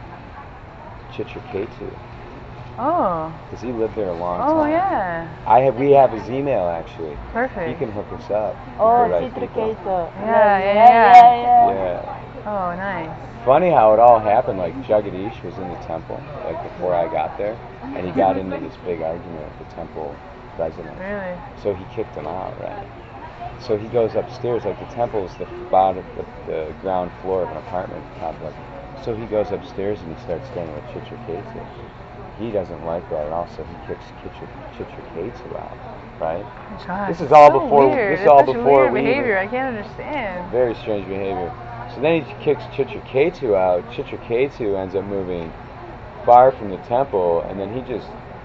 Chitraketu. Oh. Because he lived there a long time. Oh, yeah. We have his email actually. Perfect. He can hook us up. Oh, with the right people. Chitraketu. Yeah. Oh, nice. Funny how it all happened. Like Jagadish was in the temple, like before I got there, and he got into this big argument with the temple president. Really? So he kicked him out, right? So he goes upstairs, like the temple is the bottom, the ground floor of an apartment complex. So he goes upstairs and he starts staying with Chitraketu. He doesn't like that at all, so he kicks Chitraketu out, right? Gosh, this is all so before. Weird. This is all such before weird we. behavior. I can't understand. Very strange behavior. So then he kicks Chitraketu out. Chitraketu ends up moving far from the temple, and then he just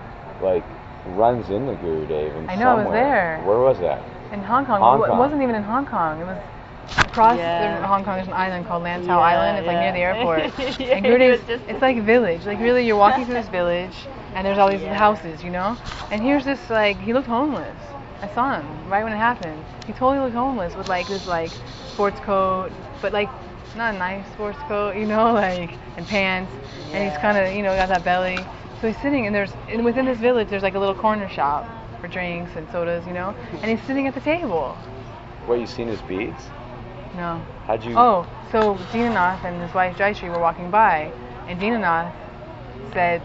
runs into Gurudev and I know, I was there. Where was that? In Hong Kong. It wasn't even in Hong Kong. It was across Hong Kong. There's an island called Lantau Island. It's like near the airport. And Gurudev's, it's like a village. Like really, you're walking through this village, and there's all these houses, And here's this he looked homeless. I saw him right when it happened. He totally looked homeless with this sports coat, but not a nice sports coat, and pants. And he's kind of got that belly. So he's sitting, and within this village, there's a little corner shop for drinks and sodas, and he's sitting at the table. What, you seen his beads? No. How'd you? Oh, so Dinanath and his wife Jayashree were walking by, and Dinanath said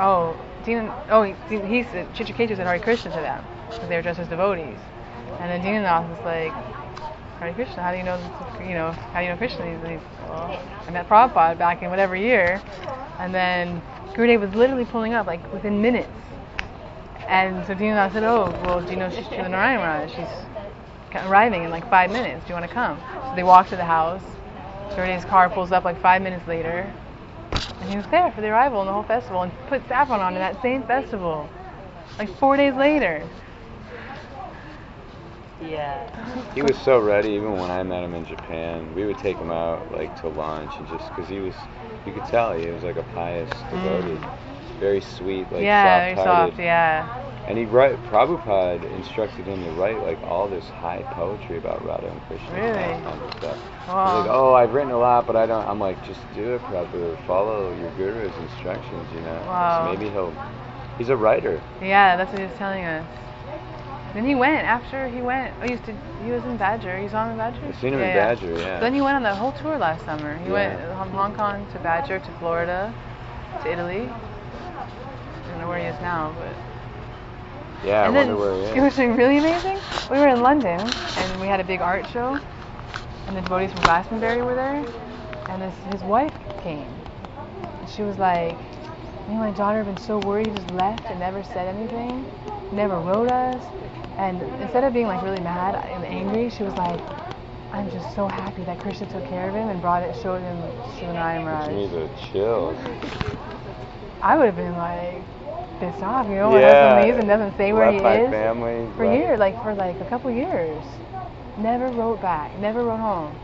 he said Chitraketu said Hare Krishna to them because they were dressed as devotees, and then Dinanath was like, Hare Krishna, how do you know Krishna? He's well, I met Prabhupada back in whatever year, and then Gurudev was literally pulling up within minutes. And so Dinanath said, oh, well, do you know Srila Narayan Maharaj? She's arriving in 5 minutes. Do you want to come? So they walk to the house. Gurudev's car pulls up 5 minutes later. And he was there for the arrival and the whole festival and put saffron on in that same festival. 4 days later. Yeah. He was so ready. Even when I met him in Japan, we would take him out to lunch, and just because you could tell he was a pious devotee, very sweet, very soft-hearted. soft, yeah. And Prabhupada instructed him to write all this high poetry about Radha and Krishna and stuff. Wow. He's I've written a lot, but I don't. I'm just do it, Prabhupada. Follow your guru's instructions, Wow. So maybe he's a writer. Yeah, that's what he was telling us. Then he went, after he went, he was in Badger. You saw him in Badger? I've seen him in Badger, yeah. So then he went on that whole tour last summer. He went from Hong Kong to Badger to Florida to Italy. I don't know where he is now, but... Yeah, I wonder where he is. It was really amazing. We were in London, and we had a big art show, and the devotees from Glastonbury were there, and his wife came. And she was like, my daughter had been so worried, he just left and never said anything, never wrote us. And instead of being really mad and angry, she was like, I'm just so happy that Krishna took care of him and showed him Srila Narayan Maharaj. Gives me the chills. I would have been pissed off, my husband leaves and doesn't say where he is. Family, for years, for a couple years. Never wrote back, never wrote home.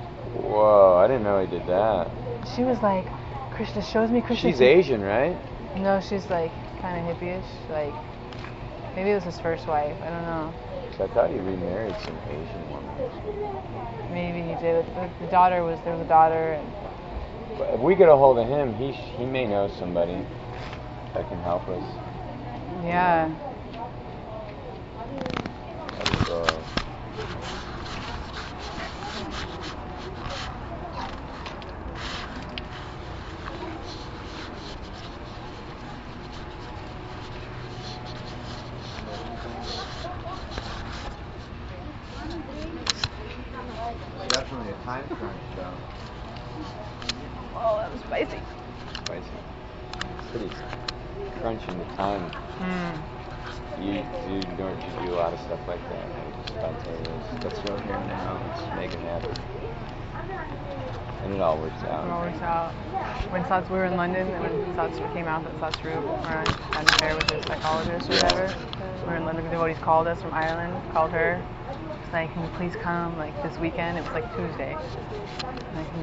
Whoa, I didn't know he did that. She was like, Krishna shows me Krishna. She's Asian, right? No, she's like kind of hippie-ish. Like, maybe it was his first wife. I don't know. So I thought he remarried some Asian woman. Maybe he did. The daughter was, there was a daughter. And but if we get a hold of him, he may know somebody that can help us. Yeah. So, Definitely a time crunch, though. Oh, that was spicy. Spicy. Pretty crunching the time. You do a lot of stuff like that. Like spontaneous. Let's go here now. Let's make it happen. And it all works out. It all works out. When we were in London, and when Satsuru came out, that Satsuru had an affair with his psychologist or whatever. We were in London. The devotees called us from Ireland. Called her. It's like, can you please come? Like this weekend. It was like Tuesday. Like,